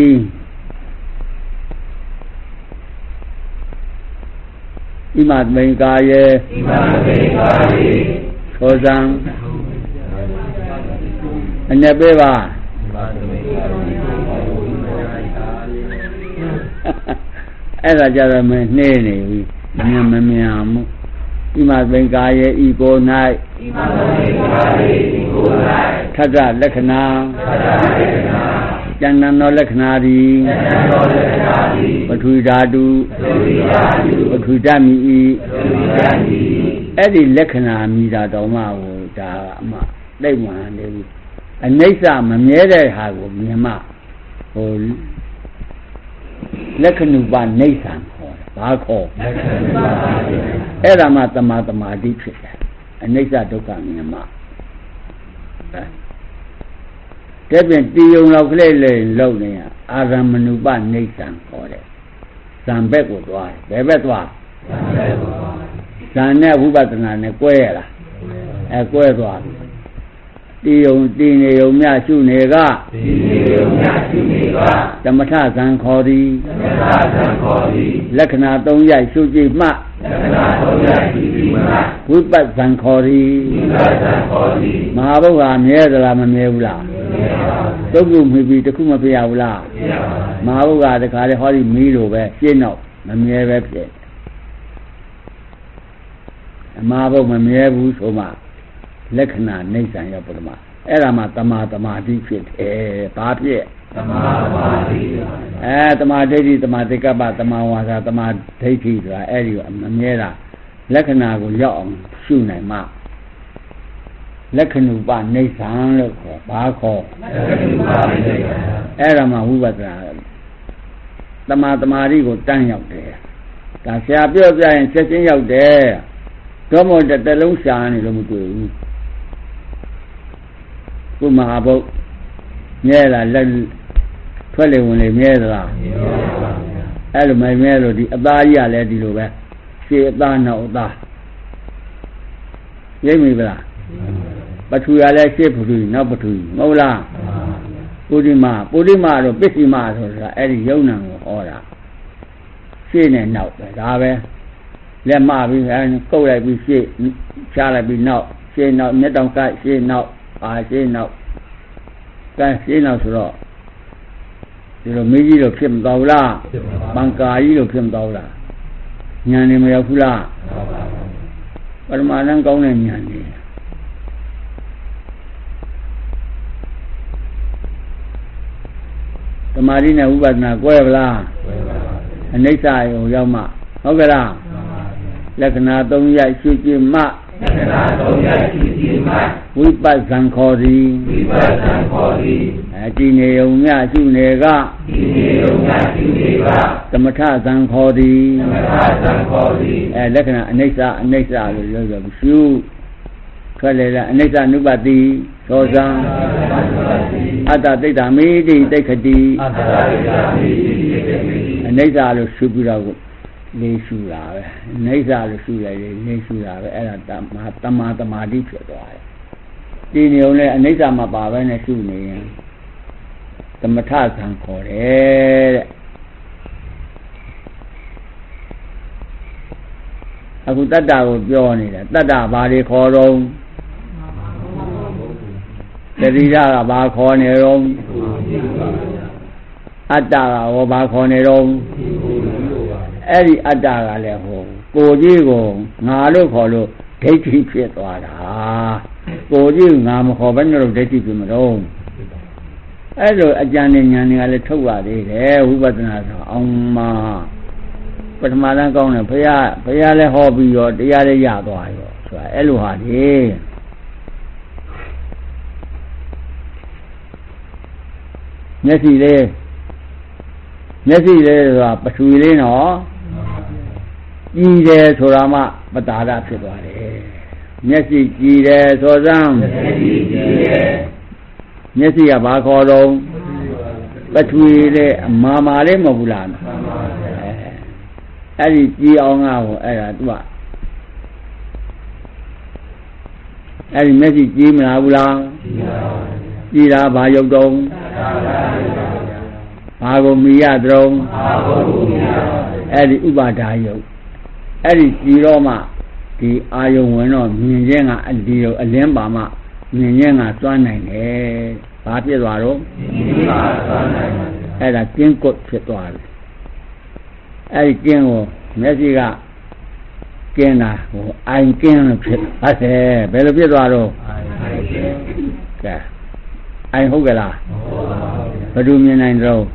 ဣမသိင်္ကာယေသောဇံအနေပေးပါအဲ့ဒါကြတော့မနှေးနေပြီမြန်မမြန်မှုဣမသိင်္ကာယေဤကို၌ထထလက္ခဏာကျန်သောလက္ခဏာသည်ပထဝီဓာတုပထဝီဓာမိဤအဲ့ဒီလက္ခဏာမိတာတော်မှဟိုဒါအမှသိမှန်နေပြီအနိစ္စမမြဲတဲ့ဟာကိုမြင်မှဟိုလက္ခဏုပနိစ္စံခေါ်တယ်ဘာခေါ်အဲ့ဒါမှတမာတမာတိဖြစ်တယ်အနိစ္စဒုက္ခမြင်မှကဲပြင်တီယုံလောက်ကလေးလေးလုံနေရအာရမဏုပနိစ္စံခေါ်တယ်ဇံဘက်ကိုသွားတယ်ဘယ်ဘက်သွားဇံနဲ့ဝိပဿနာနဲ့ကွဲရလားကွဲသွားပြီတီယုံတီနေယုံမြရှုနေကသမထဇံခေါ်သည်လက္ခဏာ3ရိုက်ရှုကြည့်မှဝိပဿနာခေါ်သည်မဟာဘုရားမြဲသလားမမြဲဘူးလားတုတ်ခုမိပြီးတခုမဖြစ်ရဘူးလားမဟာဘုရားတခါလေဟောဒီမီးလိုပဲရှင်းတော့မမြဲပဲဖြစ်မဟာဘုမမြဲဘူးဆိုမှလက္ခဏာနိစ္စံရောက်ပရမအဲ့ဒါမှတမာတမာတိဖြစ်တယ်ဘာဖြစ်တမာတမာတိတမာဒိဋ္ဌိတမာတိကပ္ပတမာဝါစာတမာဒိဋ္ဌိဆိုတာအဲ့ဒီမမြဲတာလက္ခဏာကိုရောက်အောင်ရှုနိုင်မှလက္ခဏုပနိစ္စံလို့ခေါ်ဘာခေါ်လက္ခဏုပနိစ္စံအဲ့ဒါမှဝိပဿနာတမာတမာတိကိုတန်းရောက်တယ်ဒါဆရာပြောပြရင်ချက်ချင်းရောက်တယ်တော့မို့တစ်လုံးရှာနေလို့မတွေ့ဘူးခုမဟာဘုတ်မြဲလားလက်ထွက်လေဝင်လေမြဲသလားအဲ့လိုမမြဲလို့ဒီအသားကြီးကလည်းဒီလိုပဲရှေ့အသားနောက်အသားရိပ်မိဗလားပထူရလည်းရှေ့ပထူနောက်ပထူမဟုတ်လားပုရိမတော့ပစ္စည်းမဆိုတာအဲ့ဒီယုံနာကိုဟောတာရှေ့နဲ့နောက်ပဲဒါပဲလက်မပြီးကုတ်လိုက်ပြီးရှေ့ချလိုက်ပြီးနောက်ရှေ့နောက်မျက်တောင်ကရှေ့နောက်ရှေ့နောက်ကဲရှေ့နောက်ဆိုတော့ဒီလိုမေးကြီးလို့ဖြစ်မသွားဘူးလားပံကာကြီးလို့ဖြစ်မသွားဘူးလားဉာဏ်နေမရောက်ဘူးလားပရမဏံကောင်းတဲ့ဉာဏ်နေသမာဓိနဲ့ဥပဒနာကွဲဗလားအနိစ္စရောရောက်မှဟုတ်ကဲ့လားလက္ခဏာ၃ရပ်ရှိကြည်မှဝိပဿနာခေါ်သည်ဒီနေုံညရှုနေကသမထဇံခေါ်သည်လက္ခဏာအနိစ္စလို့ပြောကြဘူးရှုထွက်လေလားအနိစ္စနုပတိသောဇံအတ္တတိတ်တာမိတိတိတ်ခတိအနိစ္စလို့ရှုပြီးတော့လေးရှုတာပဲအနိစ္စလို့ရှုလိုက်လေလေးရှုတာပဲအဲ့ဒါတမာသမာဓိဖြစ်သွားတယ်ဒီနေုံနဲ့အနိစ္စမပါဘဲနဲ့ရှုနေရင်သမထဇံခေါ်တယ်တဲ့အခုတတ္တကိုပြောနေတာတတ္တဘာတွေခေါ်တော့တတိယကဘာခေါ်နေတော့အတ္တကဟောဘာခေါ်နေတော့အဲ့ဒီအတ္တကလည်းဟောကိုကြီးကိုငါလို့ခေါ်လို့ဒိဋ္ဌိဖြစ်သွားတာကိုကြီးငါမခေါ်ဘဲနဲ့တော့ဒိဋ္ဌိဖြစ်မတော့အဲ့လိုအကြံဉာဏ်တွေကလည်းထုတ်ရသေးတယ်ဝိပဿနာဆိုအောင်မှာပထမတန်းကောင်းတယ်ဘုရားလည်းဟောပြီးရောတရားလည်းရသွားရောဆိုတာအဲ့လိုဟာဒီမျက်စိလေးဆိုတာပထဝီလေးနော်ကြည်တယ်ဆိုတာမှပတာရဖြစ်သွားတယ်မျက်စိကြည်တယ်ဆိုစမ်းမျက်စိကဘာခေါ်တော့ပထဝီလေးမာလေးမဟုတ်ဘူးလားအဲ့ဒီကြည်အောင်ကဟိုအဲ့ဒါသူကအဲ့ဒီမျက်စိကြည်မလားဘူးလားကြည်တာဘာရုပ်တုံးဘာကိုမိရတုံးအဲ့ဒီဥပါဒါယုတ်အဲ့ဒီကြည်တော့မှဒီအာယုံဝင်တော့မြင်ခြင်းကအဒီယုတ်အလင်းပါမှမြင်ခြင်းကစွမ်းနိုင်တယ်ဘာဖြစ်သွားတော့အဲ့ဒါကျင်းကုတ်ဖြစ်သွားတယ်အဲ့ဒီကျင်းကိုမျက်စိကကျင်းတာဟိုအိုင်ကျင်းလို့ဖြစ်ဟုတ်တယ်ဘယ်လိုဖြစ်သွားတော့ကဲအိုင်ဟုတ်ကလားဘယ်သူမြင်နိုင်တော့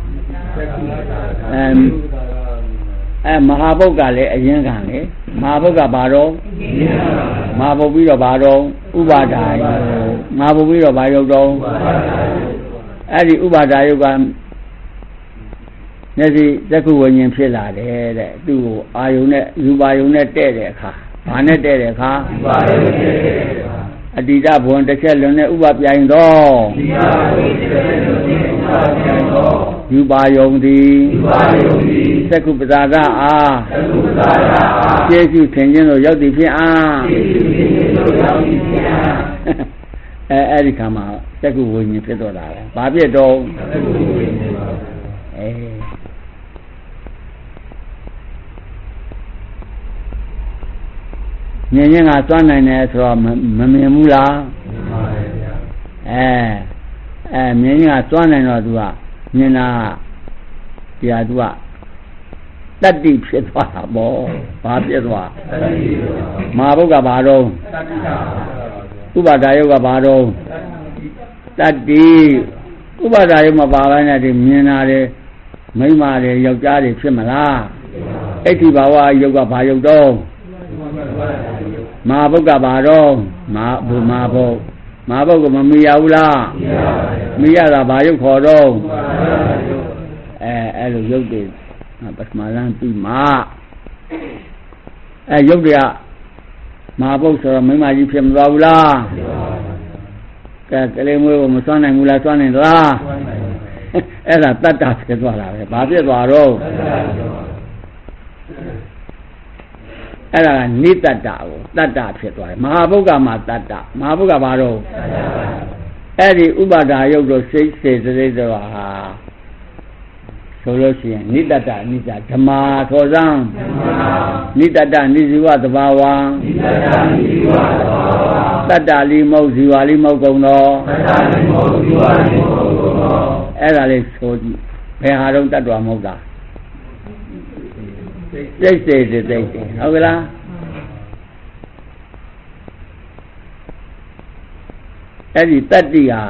မဟာဘုတ်ကလည်းအရင်ကလေမဟာဘုတ်ကဘာတော့မဟာဘုတ်ပြီးတော့ဘာတော့ဥပါဒါယုတ်မဟာဘုတ်ပြီးတော့ဘာယုတ်တော့အဲ့ဒီဥပါဒါယုတ်ကမျက်စိသက္ကုဝိညာဉ်ဖြစ်လာတယ်တဲ့သူ့ကိုအာယုံနဲ့ယူပါယုံနဲ့တဲ့တဲ့အခါဘာနဲ့တဲ့တဲ့အခါယူပါယုံနဲ့တဲ့တဲ့အခါအတ္တိဘဝံတစ်ချက်လုံးနဲ့ဥပပြိုင်တော့ယူပါယုံသည်သက္ကုပ္ပဇာကအားကျေစုထင်ခြင်းတို့ရောက်သည်ဖြစ်အားအဲ့ဒီခါမှာသက္ကုဝိညာဉ်ဖြစ်တော့တာပဲဘာဖြစ်တော့မြင်ရင်ကစွမ်းနိုင်တယ်ဆိုတော့မမြင်ဘူးလားမြင်ရင်ကစွမ်းနိုင်တော့သူကမြင်တာတရားသူကတတ္တိဖြစ်သွားတာပေါ့ဘာဖြစ်သွားမဟာဘုတ်ကဘာတော့ဥပါဒါယုတ်ကဘာတော့တတ္တိဥပါဒါယုတ်မပါဘဲနဲ့ဒီမြင်တာတွေမိန်းမတွေယောက်ျားတွေဖြစ်မလားအဋ္ဌိဘာဝယုတ်ကဘာယုတ်တော့မဟာဘုတ်ကဘာတော့မဟာဘုတ်ကမမီရဘူးလားမီရတာဘာယုတ်ခေါ်တော့အဲ့လိုယုတ်တွေပထမလမ်းပြီးမှရုပ်တွေကမဟာဘုတ်ဆိုတော့မိမကြီးဖြစ်မသွားဘူးလားကလေးမွေးကိုမစွမ်းနိုင်ဘူးလားစွမ်းနိုင်သလားအဲ့ဒါတတ္တဖြစ်သွားတာပဲဘာဖြစ်သွားတော့အဲ့ဒါကနိတ္တတကိုတတ္တဖြစ်သွားတယ်မဟာဘုတ်ကမှတတ္တမဟာဘုတ်ကဘာတော့အဲ့ဒီဥပါဒါယုတ်တို့စိတ်စေတသိက်တွေဟာဆိုလို့ရှိရင်နိတ္တတနိစ္စဓမ္မာထောစံနိတ္တတနိဇိဝသဘာဝံတတ္တလိမုတ်ဇီဝလိမုတ်ကုံတော်အဲ့ဒါလေးဆိုကြည့်ဘယ်ဟာတော့တတ္တဝမဟုတ်တာစိတ်စေတသိက်ဟုတ်ကလားအဲ့ဒီတတ္တိဟာ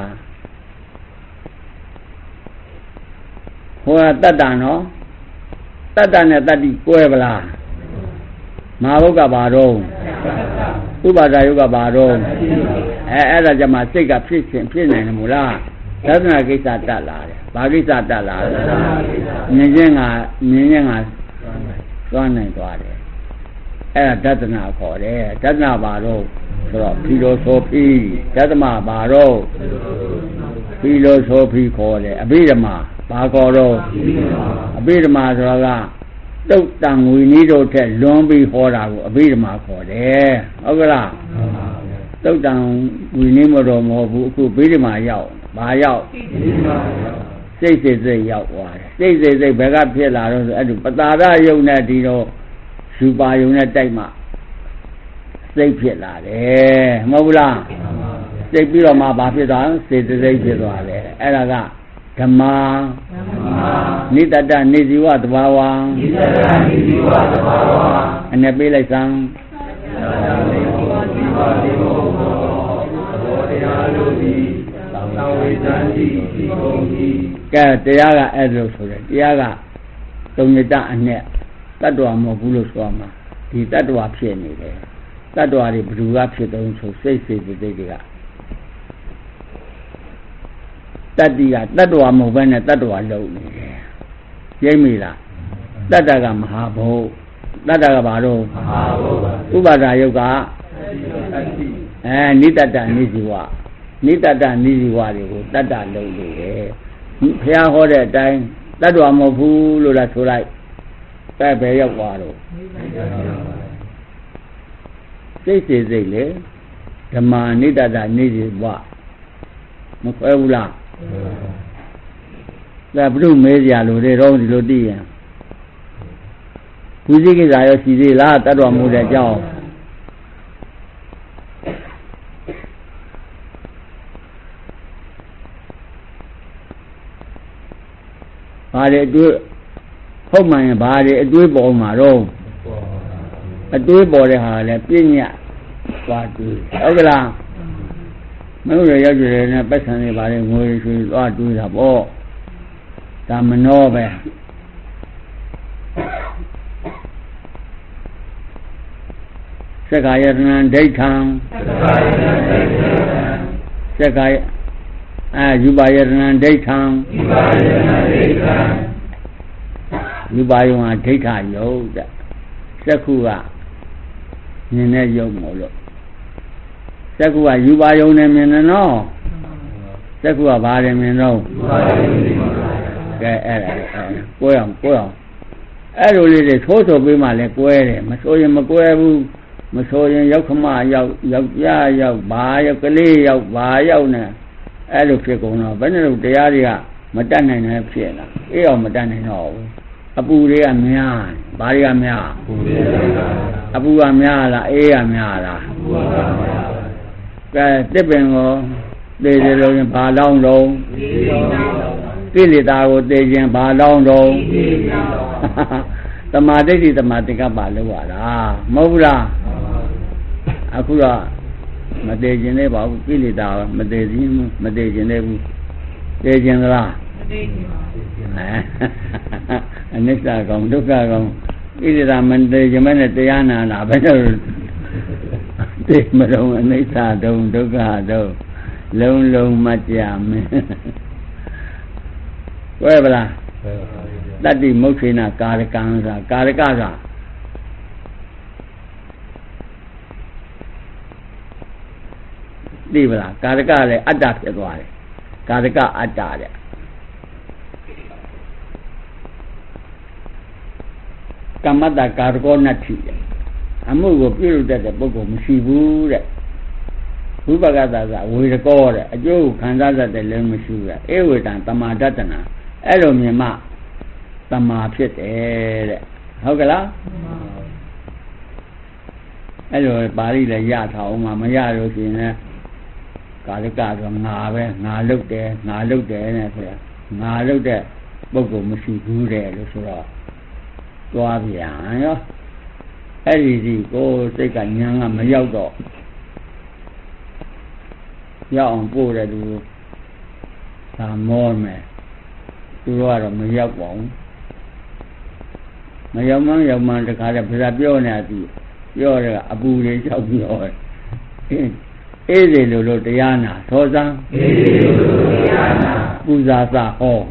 ဟိုကတတ္တနော်တတ္တနဲ့တတ္တိကွဲပလားမဟာဘုတ်ကဘာတော့ဥပါဒာယုတ်ကဘာတော့အဲ့ဒါကြမှာစိတ်ကဖြစ်နိုင်တယ်မို့လားသဒ္ဒနာကိစ္စတက်လာတယ်ဘာကိစ္စတက်လာလဲမြင်ချင်းကစွမ်းနိုင်သွားတယ်အဲ့ဒါဒသနာခေါ်တယ်ဒသနာဘာတော့ဆိုတော့ဖီလိုဆိုဖီဒသမဘာတော့ဖီလိုဆိုဖီခေါ်တယ်အဘိဓမ္မာဘာခေါ်တော့အဘိဓမ္မာဆိုတာကတုတ်တန်ဝီနည်းတို့ထက်လွန်ပြီးဟောတာကိုအဘိဓမ္မာခေါ်တယ်ဟုတ်ကလားတုတ်တန်ဝီနည်းမတော်မဟုတ်ဘူးအခုအဘိဓမ္မာရောက်ဘာရောက်စိတ်စိတ်ရောက်သွားတယ်စိတ်ဘယ်ကဖြစ်လာတော့ဆိုအဲ့ဒီပတာရယုံနဲ့ဒီတော့ယူပါယုံနဲ့တိုက်မှစိတ်ဖြစ်လာတယ်မဟုတ်ဘူးလားစိတ်ပြီးတော့မှဘာဖြစ်သွားစေတသိက်ဖြစ်သွားတယ်အဲ့ဒါကဓမ္မာနိတ္တတနိဇိဝသဘာဝံအနေပေးလိုက်စမ်းကဲတရားကအဲ့လိုဆိုတယ်တရားကသုံးညတအနဲ့တတ္တဝမဟုတ်ဘူးလို့ဆိုမှာဒီတတ္တဝဖြစ်နေတယ်တတ္တဝတွေဘယ်သူကဖြစ်တုံးဆိုစိတ်စေတသိက်တွေကတတ္တိကတတ္တဝမဟုတ်ဘဲနဲ့တတ္တဝလုံးနေတယ်ရိပ်မိလားတတ္တကမဟာဘုတ်တတ္တကဘာတော့မဟာဘုတ်ဥပါဒာယုတ်ကနိတ္တတနိဇိဝနိတ္တတနိဇိဝတွေကိုတတ္တလုံးနေတယ်ဘုရားဟောတဲ့အတိုင်းတတ္တဝမဟုတ်ဘူးလို့လားဆိုလိုက်တဲ့ဘယ်ရောက်သွားတော့စိတ်စေလေဓမ္မာနိတ္တတနိဇိဝမခွဲဘူးလားဒါဘုရုမဲကြလို့တွေတော့ဒီလိုသိရင်ဘူးစိကိစ္စရောရှိသေးလားတတ္တဝမှုတဲ့အကြောင်းဘာတွေအတွေ့ဟုတ်မှန်ရင်ဘာတွေအတွေ့ပေါ်မှာတော့အတွေ့ပေါ်တဲ့ဟာလည်းပြည့်ညတ်သွားတွေ့ဟုတ်ကလားမဟုတ်ရရောက်ကြတယ်နဲ့ပတ်စံတွေဘာတွေငွေရွှေသွားတွေးတာပေါ့ဒါမနှောပဲသက္ကာယတနာဒိဋ္ဌံသက္ကာယယူပါယတနာဒိဋ္ဌံယူပါယုံဟာဒိဋ္ဌယုတ်တဲ့သက္ခုကမြင်တဲ့ယုတ်မို့လို့သက္ခုကယူပါယုံနဲ့မြင်တယ်နော်သက္ခုကဘာတယ်မြင်တော့ကဲအဲ့ဒါကိုယ်အောင်အဲ့လိုလေးတွေသိုးဆိုပေးမှလည်းကွဲတယ်မဆိုရင်မကွဲဘူးမဆိုရင်ရောက်ခမရောက်ယောက်ျားရောက်ဘာရောက်ကလေးရောက်ဘာရောက်နေအဲ့လိုဖြစ်ကုန်တော့ဘယ်နဲ့လို့တရားတွေကမတတ်နိုင်လည်းဖြစ်လာအေးအောင်မတတ်နိုင်တော့ဘူးအပူတွေကများဘာတွေကများအပူကများလားအေးကများလားကဲတစ်ပင်ကိုသေတယ်လို့ရင်ဘာလောင်းတော့ကိလေသာကိုသေခြင်းဘာလောင်းတော့သမာဓိသမာဓိကပါလို့ရတာမဟုတ်ဘူးလားအခုတော့မသေးခြင်းလေးပါဘူးကိလေသာမသေးခြင်းမသေးခြင်းလေးဘူးသေခြင်းသလားမသေးခြင်းပါအနိစ္စကောင်ဒုက္ခကောင်ကိလေသာမသေးခြင်းနဲ့တရားနာတာဘယ်လိုသိမလို့အနိစ္စဒုံဒုက္ခဒုံလုံးမကြမင်းဝဲဗလားတတ္တိမုတ်ခေနကာရကံသာကာရကကသိပလားကာရကလည်းအတ္တဖြစ်သွားတယ်ကာရကအတ္တတဲ့ကမ္မတ္တကာရကောနတ္ထိအမှုကိုပြုလုပ်တတ်တဲ့ပုဂ္ဂိုလ်မရှိဘူးတဲ့ဝိပကသသဝေရကောတဲ့အကျိုးခံစားတတ်တဲ့လည်းမရှိဘူးတဲ့ဧဝေတံတမာဒတနာအဲ့လိုမြင်မှတမာဖြစ်တယ်တဲ့ဟုတ်ကလားအဲ့လိုပါဠိလည်းရထားအောင်မရလို့ရှိရင်လည်းကာလကဆိုငါပဲငါလုတ်တယ်နဲ့ဆိုရငါလုတ်တဲ့ပုဂ္ဂိုလ်မရှိဘူးတဲ့လို့ဆိုတော့သွားပြန်ရောအဲ့ဒီကိုစိတ်ကဉာဏ်ကမရောက်တော့ရောက်အောင်ပို့တဲ့သူသာမောမယ်သူတို့ကတော့မရောက်ပါဘူးမရောက်မှတခါတည်းဘုရားပြောနေသည်ပြောတယ်အပူတွေလျှောက်ပြောတယ်အေးလေလို့တရားနာသောစံအေးလေလို့တရားနာပူဇာစာဟော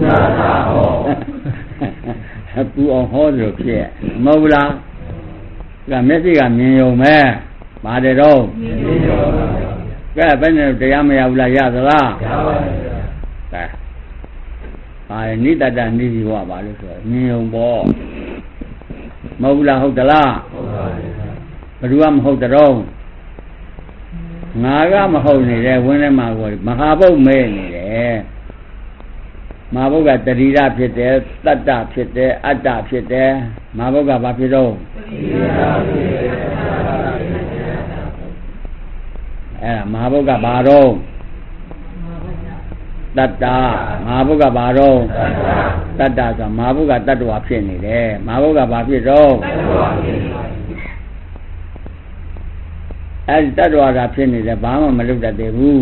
ပူအောင်ဟောလို့ဖြစ်မဟုတ်လားကမျက်စိကမြင်ယုံမဲ့ပါတယ်တော့မြင်ယုံပါကဲဘယ်နဲ့တရားမရဘူးလားရသလားရပါဘူးကဲဟာနိတတနိဒီဝပါလို့ဆိုမြင်ယုံပေါ့မဟုတ်လားဟုတ်သလားဟုတ်ပါဘူးဘယ်သူကမဟုတ်တော့ငါကမဟုတ်နေတယ်ဝင်းထဲမှာကိုမဟာဘုတ်မဲနေတယ်မဟာဘုတ်ကတတိရဖြစ်တယ်တတ္တဖြစ်တယ်အတ္တဖြစ်တယ်မဟာဘုတ်ကဘာဖြစ်တော့အဲ့ဒါမဟာဘုတ်ကဘာတော့တတ္တမဟာဘုတ်ကဘာတော့တတ္တဆိုမဟာဘုတ်ကတတ္တဝါဖြစ်နေတယ်မဟာဘုတ်ကဘာဖြစ်တော့အဲ့ဒီတတ္တဝါကဖြစ်နေတယ်ဘာမှမလုပ်တတ်သေးဘူး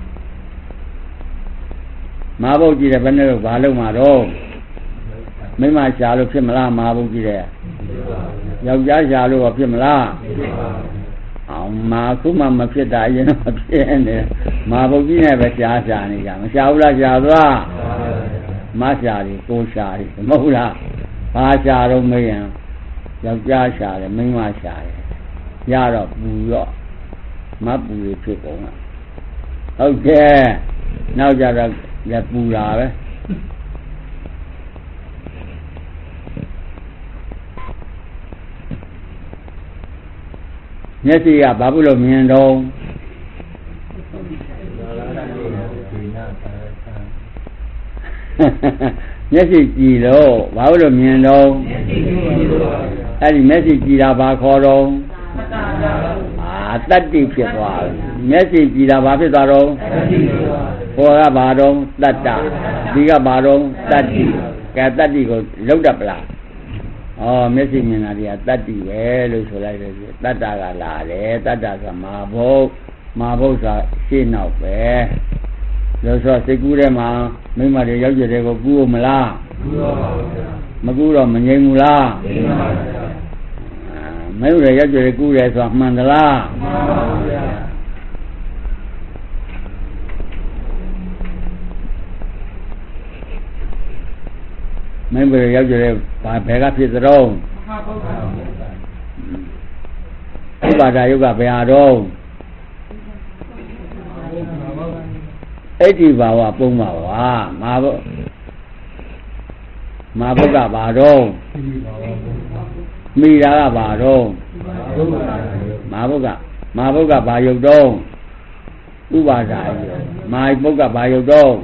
မဟာဘုတ်ကြည့်တယ်ဘယ်နဲ့လို့ဘာလုပ်မှာတော့မိမရှာလို့ဖြစ်မလားမဟာဘုတ်ကြည့်တယ်ယောက်ျားရှာလို့ဖြစ်မလားအောင်မာခုမှမဖြစ်တာအရင်တော့ဖြစ်နေမဟာဘုတ်ကြီးနဲ့ပဲရှာနေကြမရှာဘူးလားရှာသွားမရှာတယ်ကိုရှာတယ်မဟုတ်လားဘာရှာတော့မေးရင်ယောက်ျားရှာတယ်မိန်းမရှာတယ်ရတော့ပူရော့မပူရဖြစ်ကုန်လားဟုတ်ကဲ့နောက်ကြတော့လည်းပူတာပဲမျက်စိကဘာဖြစ်လို့မြင်တော့မျက်စိကြည်လို့ဘာဖြစ်လို့မြင်တော့အဲ့ဒီမျက်စိကြည်တာဘာခေါ်တော့တတ္တိဖြစ်သွားတယ်မျက်စိကြည်တာဘာဖြစ်သွားတော့ဘောကဘာတော့တတ္တဒီကဘာတော့တတ္တိကဲတတ္တိကိုလောက်တတ်ပလားမျက်စိမြင်တာတွေကတတ္တိပဲလို့ဆိုလိုက်တယ်တတ္တကလာတယ်တတ္တဆိုမာဘုတ်ဆိုရှင်းနောက်ပဲလို့ဆိုစိတ်ကူးထဲမှာမိမတွေရောက်ကြတဲ့ကိုကူးမလားကူးပါဘူးမကူးတော့မငြိမ်ဘူးလားငြိမ်ပါဘူးမင်းတို့ရောက်ကြကူးတယ်ဆိုတာမှန်သလားမှန်ပါဗျာမင်းတို့ရောက်ကြဘာဘယ်ကဖြစ်သတုံးဥပါဒယုတ်ကဘယ်ဟာတော့အဋ္ဌိဘာဝပုံပါဝါမာဘုကဘာတော့မိတာကဘာတော့မာဘုကဘာယုတ်တော့ဥပါဒာယုတ်မာဘုကဘာယုတ်တော့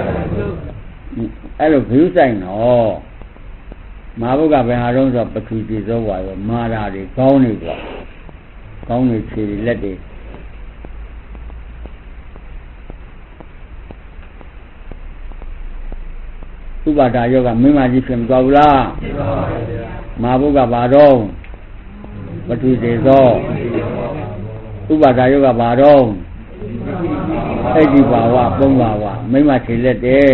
အဲ့လိုခရုဆိုင်တော့မာဘုကဘယ်ဟာတော့ဆိုပထဝီပြေသောဝါရောမာရာတွေကောင်းနေကွာကောင်းနေခြေလက်တွေဥပါဒာယောကမိမကြီးဖြစ်မသွားဘူးလားဖြစ်ပါပါဗျာမာဘုကဘာတော့ပထဝီသေသောဥပါဒာယောကဘာတော့အဋ္ဌိဘာဝပုံဘာဝမိမခြေလက်တယ်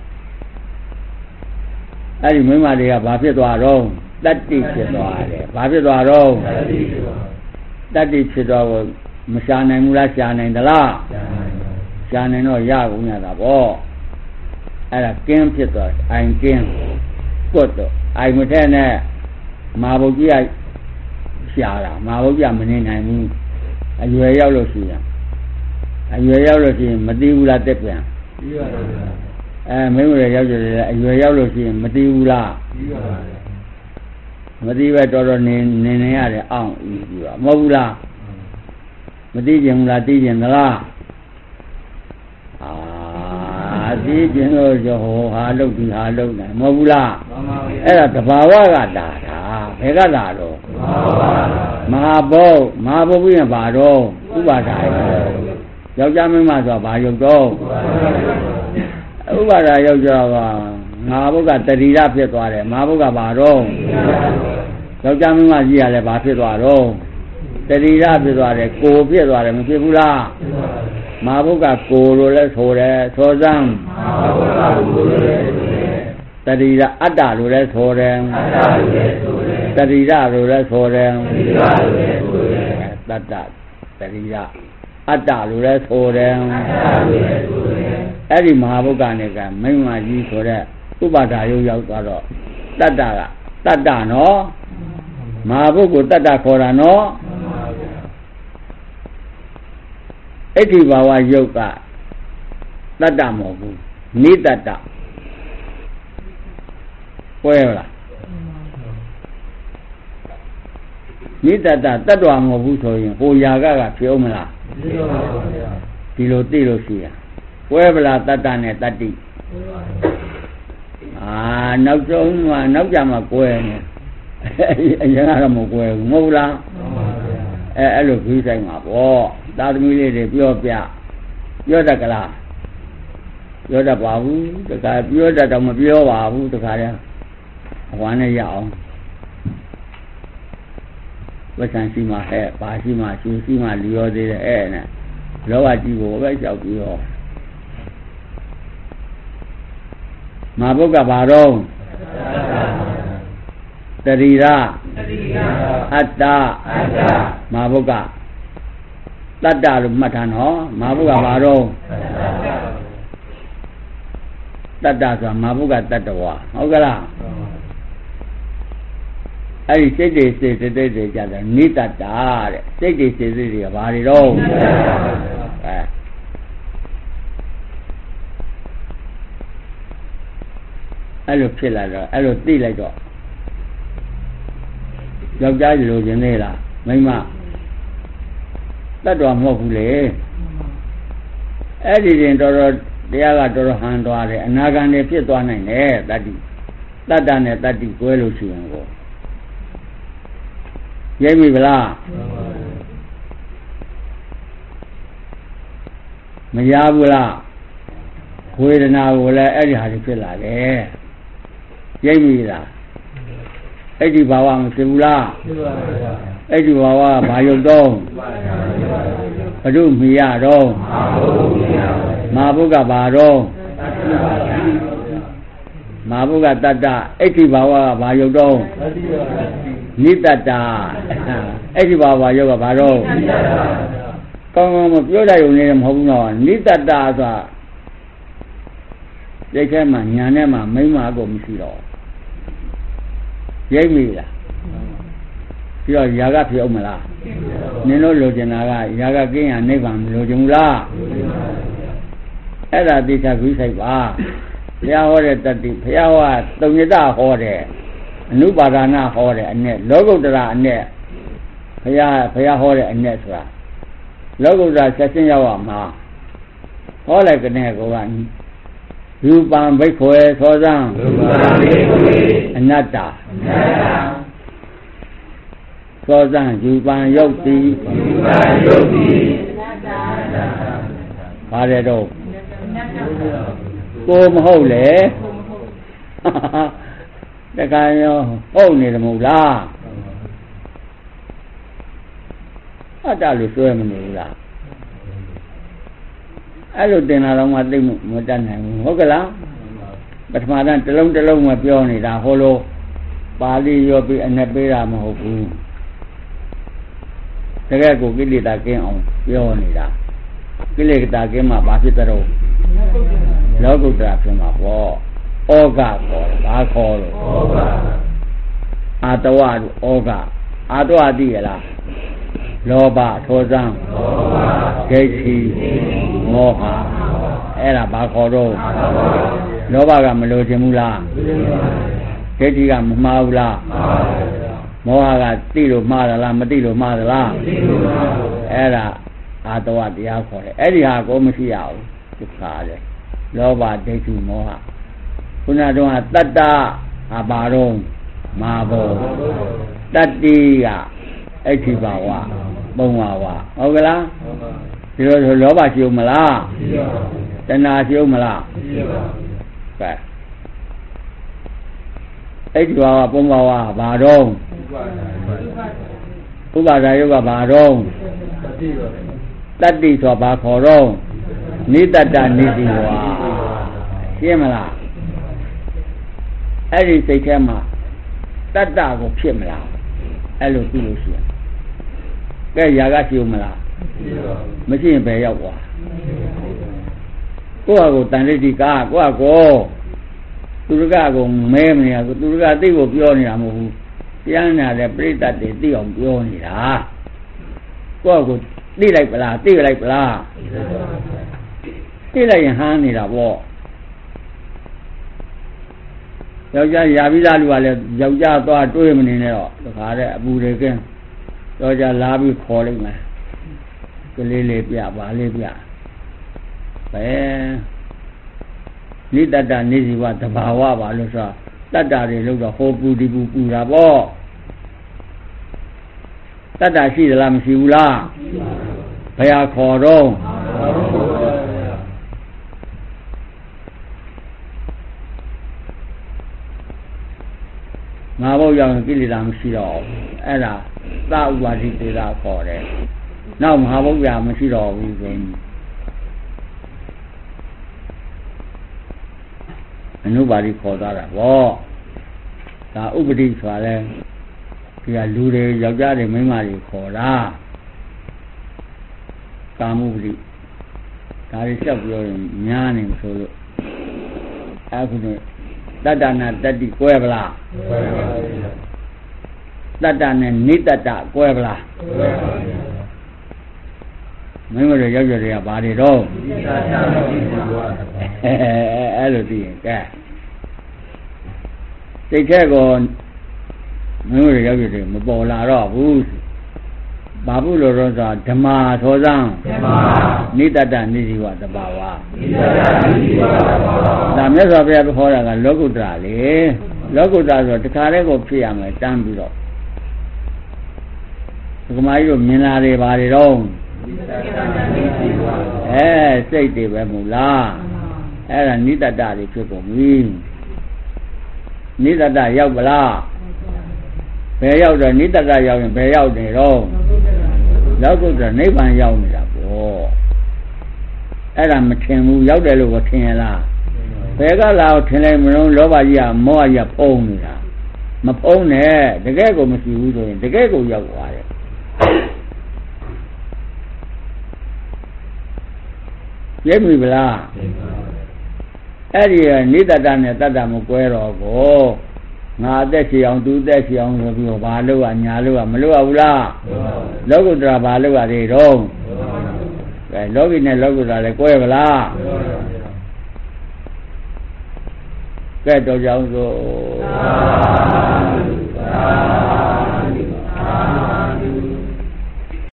အဲ့ဒီမိမတွေကဘာဖြစ်သွားတော့တတ္တိဖြစ်သွားတယ်ဘာဖြစ်သွားတော့တတ္တိဖြစ်သွားကိုမရှာနိုင်ဘူးလားရှာနိုင်သလားရှာနိုင်တော့ရကုန်ရတာပေါ့အဲ့ဒါကင်းဖြစ်သွားအိမ်ကင်းကွတ်တော့အိမ်မထဲနဲ့မာဘုတ်ကြီးကရှာတာမာဘုတ်ကြီးကမနေနိုင်ဘူးအရွယ်ရောက်လို့ရှိရင်ရွယ်ရောက်လို့ရှိရင်မသိဘူးလားတက်ပြန်ပြီးပါတော့ဗျာမင်းတို့ရောက်ကြတယ်အရွယ်ရောက်လို့ရှိရင်မသိဘူးလားပြီးပါပါဗျာမသိပဲတော်တော်နေရတယ်အောင်ပြီးပါမဟုတ်ဘူးလားမသိကြဘူးလားသိကြသလားသိကြလို့ဟောဟာလုတ်ဒီဟာလုတ်နေမဟုတ်ဘူးလားအဲ့ဒါတဘာဝကလာတာဘယ်ကလာတော့မဟာဘုတ်ပြီးရင်ဘာတော့ဥပါဒါယောက်ျားမင်းမဆိုဘာရုပ်တော့ဥပါဒါယောက်ျားကငါဘုတ်ကတတိရဖြစ်သွားတယ်မဟာဘုတ်ကဘာတော့ယောက်ျားမင်းမကြီးရလဲဘာဖြစ်သွားတော့တတိရဖြစ်သွားတယ်ကိုဖြစ်သွားတယ်မဖြစ်ဘူးလားမဟာဘုတ်ကကိုလို့လဲဆိုတယ်သောစံမဟာဘုတ်ကကိုလို့လဲဆိုတယ်တတိရအတ္တလို့လဲဆိုတယ်အတ္တလို့လဲဆိုတယ်တတိရလို့လဲဆိုတယ်တတိရလို့လဲဆိုတယ်တတ္တတတိရအတ္တလို့လဲဆိုတယ်အတ္တလို့လဲဆိုတယ်အဲ့ဒီမဟာဘုတ်ကနေကမိမ္မာကြီးဆိုတဲ့ဥပါဒါယုတ်ရောက်သွားတော့တတ္တကတတ္တနော်မဟာဘုတ်ကိုတတ္တခေါ်တာနော်အဋ္ဌိဘာဝယုတ်ကတတ္တမဟုတ်ဘူးနိတတ္တပွဲလားနိတတ္တတတ္တဝမဟုတ်ဘူးဆိုရင်ဟိုຢာကဖြစ်အောင်မလားဒီလိုသိလို့ရှိရပွဲပလားတတ္တနဲ့တတ္တိနောက်ဆုံးမှနောက်ကြမှာကွဲနေအရင်ကတော့မကွဲဘူးမဟုတ်လားအဲ့လိုပြီးဆိုင်မှာပေါ့သာသမီလေးတွေပြောတတ်ကလားပြောတတ်ပါဘူးတခါပြောတတ်တော့မပြောပါဘူးတခါတည်းအဝမ်းနဲ့ရအောင်ဝဆန်ရှိမှဟဲ့ပါရှိမှရှူရှိမှလျောသေးတယ်အဲ့နဲ့လောကကြီးကိုပဲလျှောက်ပြီးတော့မဟာဘုတ်ကဘာတော့တတိရအတ္တမဟာဘုတ်ကတတ္တလို့မှတ်ထားနော်မဟာဘုတ်ကဘာတော့တတ္တဆိုတာမဟာဘုတ်ကတတ္တဝါဟုတ်ကလားအဲ့ဒီစိတ်တွေစိတ်တွေကြတယ်နိတတ္တတဲ့စိတ်တွေစိတ်တွေကဘာတွေတော့အဲ့လိုဖြစ်လာတော့အဲ့လိုသိလိုက်တော့ယောက်ျားလိုချင်နေလားမိန်းမတတ်တော်မဟုတ်ဘူးလေအဲ့ဒီရင်တော်တော်တရားကတော်တော်ဟန်သွားတယ်အနာဂံတွေဖြစ်သွားနိုင်တယ်တတ္တိတတ္တနဲ့တတ္တိကွဲလို့ရှိရင်ကိုရိပ်မိဗလားမရဘူးလားဝေဒနာကိုလည်းအဲ့ဒီဟာတွေဖြစ်လာတယ်ရိပ်မိလားအဲ့ဒီဘာဝမဖြစ်ဘူးလားဖြစ်ပါပါဗျာအဲ့ဒီဘာဝကဘာယုတ်တော့ဘုရုမိရတော့မဟာဘုကဘာတော့မဟာဘုကတတ္တအဲ့ဒီဘာဝကဘာယုတ်တော့နိတတ္တအဲ့ဒီဘာဝယုတ်ကဘာတော့ကောင်းကောင်းမပြောတတ်ရုံနဲ့မဟုတ်ဘူးနော်နိတတ္တဆိုတာဒီထဲမှာညာနဲ့မှာမိမ့်မှာအကုန်မရှိတော့ရိပ်မိလားပြီးတော့ຢာကဖြစ်အောင်မလားနင်တို့လိုချင်တာကຢာကကင်းရနိဗ္ဗာန်မလိုချင်ဘူးလားအဲ့ဒါသိချာပြီးဆိုင်ပါဘုရားဟောတဲ့တတိဘုရားဟောတုံညတဟောတယ်အနုပါဒနာဟောတယ်အနဲ့လောကုတ္တရာအနဲ့ဘုရားဟောတဲ့အနဲ့ဆိုတာလောကုတ္တရာဆက်ချင်းရောက်အောင်မှာဟောလိုက်တဲ့ကောကရူပံဘိက္ခွေသောဇံရူပံဘိက္ခွေအနတ္တသောဇံရူပံယုတ်တိပါတယ်တော့ကိုမဟုတ်လေတခါရောဟုတ်နေတယ်မဟုတ်လားအတ္တလို့ဆွဲမနေဘူးလားအဲ့လိုတင်လာတော့မှသိမတတ်နိုင်ဘူးဟုတ်ကလားပထမတန်းတစ်လုံးမပြောနေတာဟောလို့ပါဠိရောပြီးအနဲ့ပေးတာမဟုတ်ဘူးတကယ်ကိုကိလေသာကင်းအောင်ပြောနေတာကိလေသာကင်းမှဘာဖြစ်တော့လောကုတ္တရာဖြစ်မှာပေါ့ဩဃခေါ်တယ်ဘာခေါ်လို့အာတဝတို့ဩဃအာတဝသိရလားလောဘသောဇံဒိဋ္ဌိမောဟအဲ့ဒါဘာခေါ်တော့လောဘကမလိုချင်ဘူးလားဒိဋ္ဌိကမမှားဘူးလားမောဟကသိလို့မှားသလားမသိလို့မှားသလားအဲ့ဒါအာတဝတရားခေါ်တယ်အဲ့ဒီဟာကိုမရှိရဘူးဒုက္ခလေလောဘဒိဋ္ဌိမောဟခုနကတော့တတ္တအဘာတော့မာဘောတတ္တိကအဋ္ဌိဘာဝပုံဝါဝဟုတ်ကလားဒီလိုဆိုလောဘရှိဦးမလားတဏှာရှိဦးမလားကဲအဲ့ဒီဘာဝပုံဘာဝဘာတော့ဥပါဒာယုကဘာတော့တတ္တိဆိုဘာခေါ်တော့နိတ္တနိတိဝါရှင်းမလားအဲ့ဒီစိတ်ထဲမှာတတ္တကိုဖြစ်မလားအဲ့လိုသိလို့ရှိရင်ကဲຢာကရှိဦးမလားမရှိရင်ဘယ်ရောက်သွားကိုယ့်ဟာကိုတန်ဋိဋ္ဌိကကိုယ့်ဟာကိုသူရကကိုမဲမနေရသူရကသိကိုပြောနေတာမဟုတ်ဘူးတရားနာတဲ့ပြိတ္တတွေသိအောင်ပြောနေတာကိုယ့်ဟာကိုသိလိုက်ပလားသိလိုက်ပလားသိလိုက်ရင်ဟန်းနေတာပေါ့ယောက်ျားရာပြီးသားလူကလည်းယောက်ျားသွားတွေးမနေနဲ့တော့တခါတဲ့အပူတွေကင်းယောက်ျားလာပြီးခေါ်လိုက်မယ်ကလေးလေးပြပါလေးပြပဲနိတ္တနေစီဝသဘာဝပါလို့ဆိုတတ္တတွေလို့တော့ဟောပူဒီပူပူတာပေါ့တတ္တရှိသလားမရှိဘူးလားဘယ်ဟာခေါ်တော့ငါဘုရားကိလေသာမရှိတော့အဲ့ဒါသဥပါတိတေသာခေါ်တယ်နောက်ငါဘုရားမရှိတော့ဘူးဆိုရင်အနုပါတိခေါ်သွားတာဗောဒါဥပတိဆိုတာလဲဒီကလူတွေယောက်ျားတွေမိန်းမတွေခေါ်တာကာမုပတိဒါတွေလျှောက်ပြောရင်များနေဆိုလို့အခုနဲ့တတ္တနာတတ္တိကွဲပလားကွဲပါဘူးတတ္တနဲ့နိတ္တကွဲပလားကွဲပါဘူးမင်းတို့ရောက်ကြတွေကဘာတွေတော့အဲ့လိုသိရင်ကဲစိတ်ထဲကိုမင်းတို့ရောက်ကြတွေမပေါ်လာတော့ဘူးဘာဘူးလို့တော့ဆိုဓမ္မသောဇံနိတ္တနိစီဝသဘာဝဒါမြတ်စွာဘုရားဟောတာကလောကုတ္တရာလေလောကုတ္တရာဆိုတခါတည်းကိုဖြစ်ရမယ်တန်းပြီးတော့ဒီကမာကြီးတို့မြင်လာတယ်ဘာတွေတော့စိတ်တွေပဲမူလားအဲ့ဒါနိတ္တတွေဖြစ်ကုန်ပြီနိတ္တရောက်ပလားဘယ်ရောက်တော့နိတ္တရောက်ရင်ဘယ်ရောက်နေတော့လောကုတ္တရာနိဗ္ဗာန်ရောက်နေတာပေါ့အဲ့ဒါမထင်ဘူးရောက်တယ်လို့ထင်ရလားဘယ်ကလာထင်လိုက်မလို့လောဘကြီးကမောဟကြီးကဖုံးနေတာမဖုံးနဲ့တကယ်ကိုမရှိဘူးဆိုရင်တကယ်ကိုရောက်သွားတယ်ရိပ်ပြီဗလားအဲ့ဒီနိတ္တနဲ့တတ္တမကွဲတော့ကိုငါအသက်ရှိအောင်သူအသက်ရှိအောင်ဆိုပြီးတော့ဘာလို့ညာလို့မလို့ဘူးလားလောကုတ္တရာဘာလို့ရသေးတော့ကဲလောကီနဲ့လောကုတ္တရာလည်းကွဲဗလားကဲတော့ကြောင်းဆို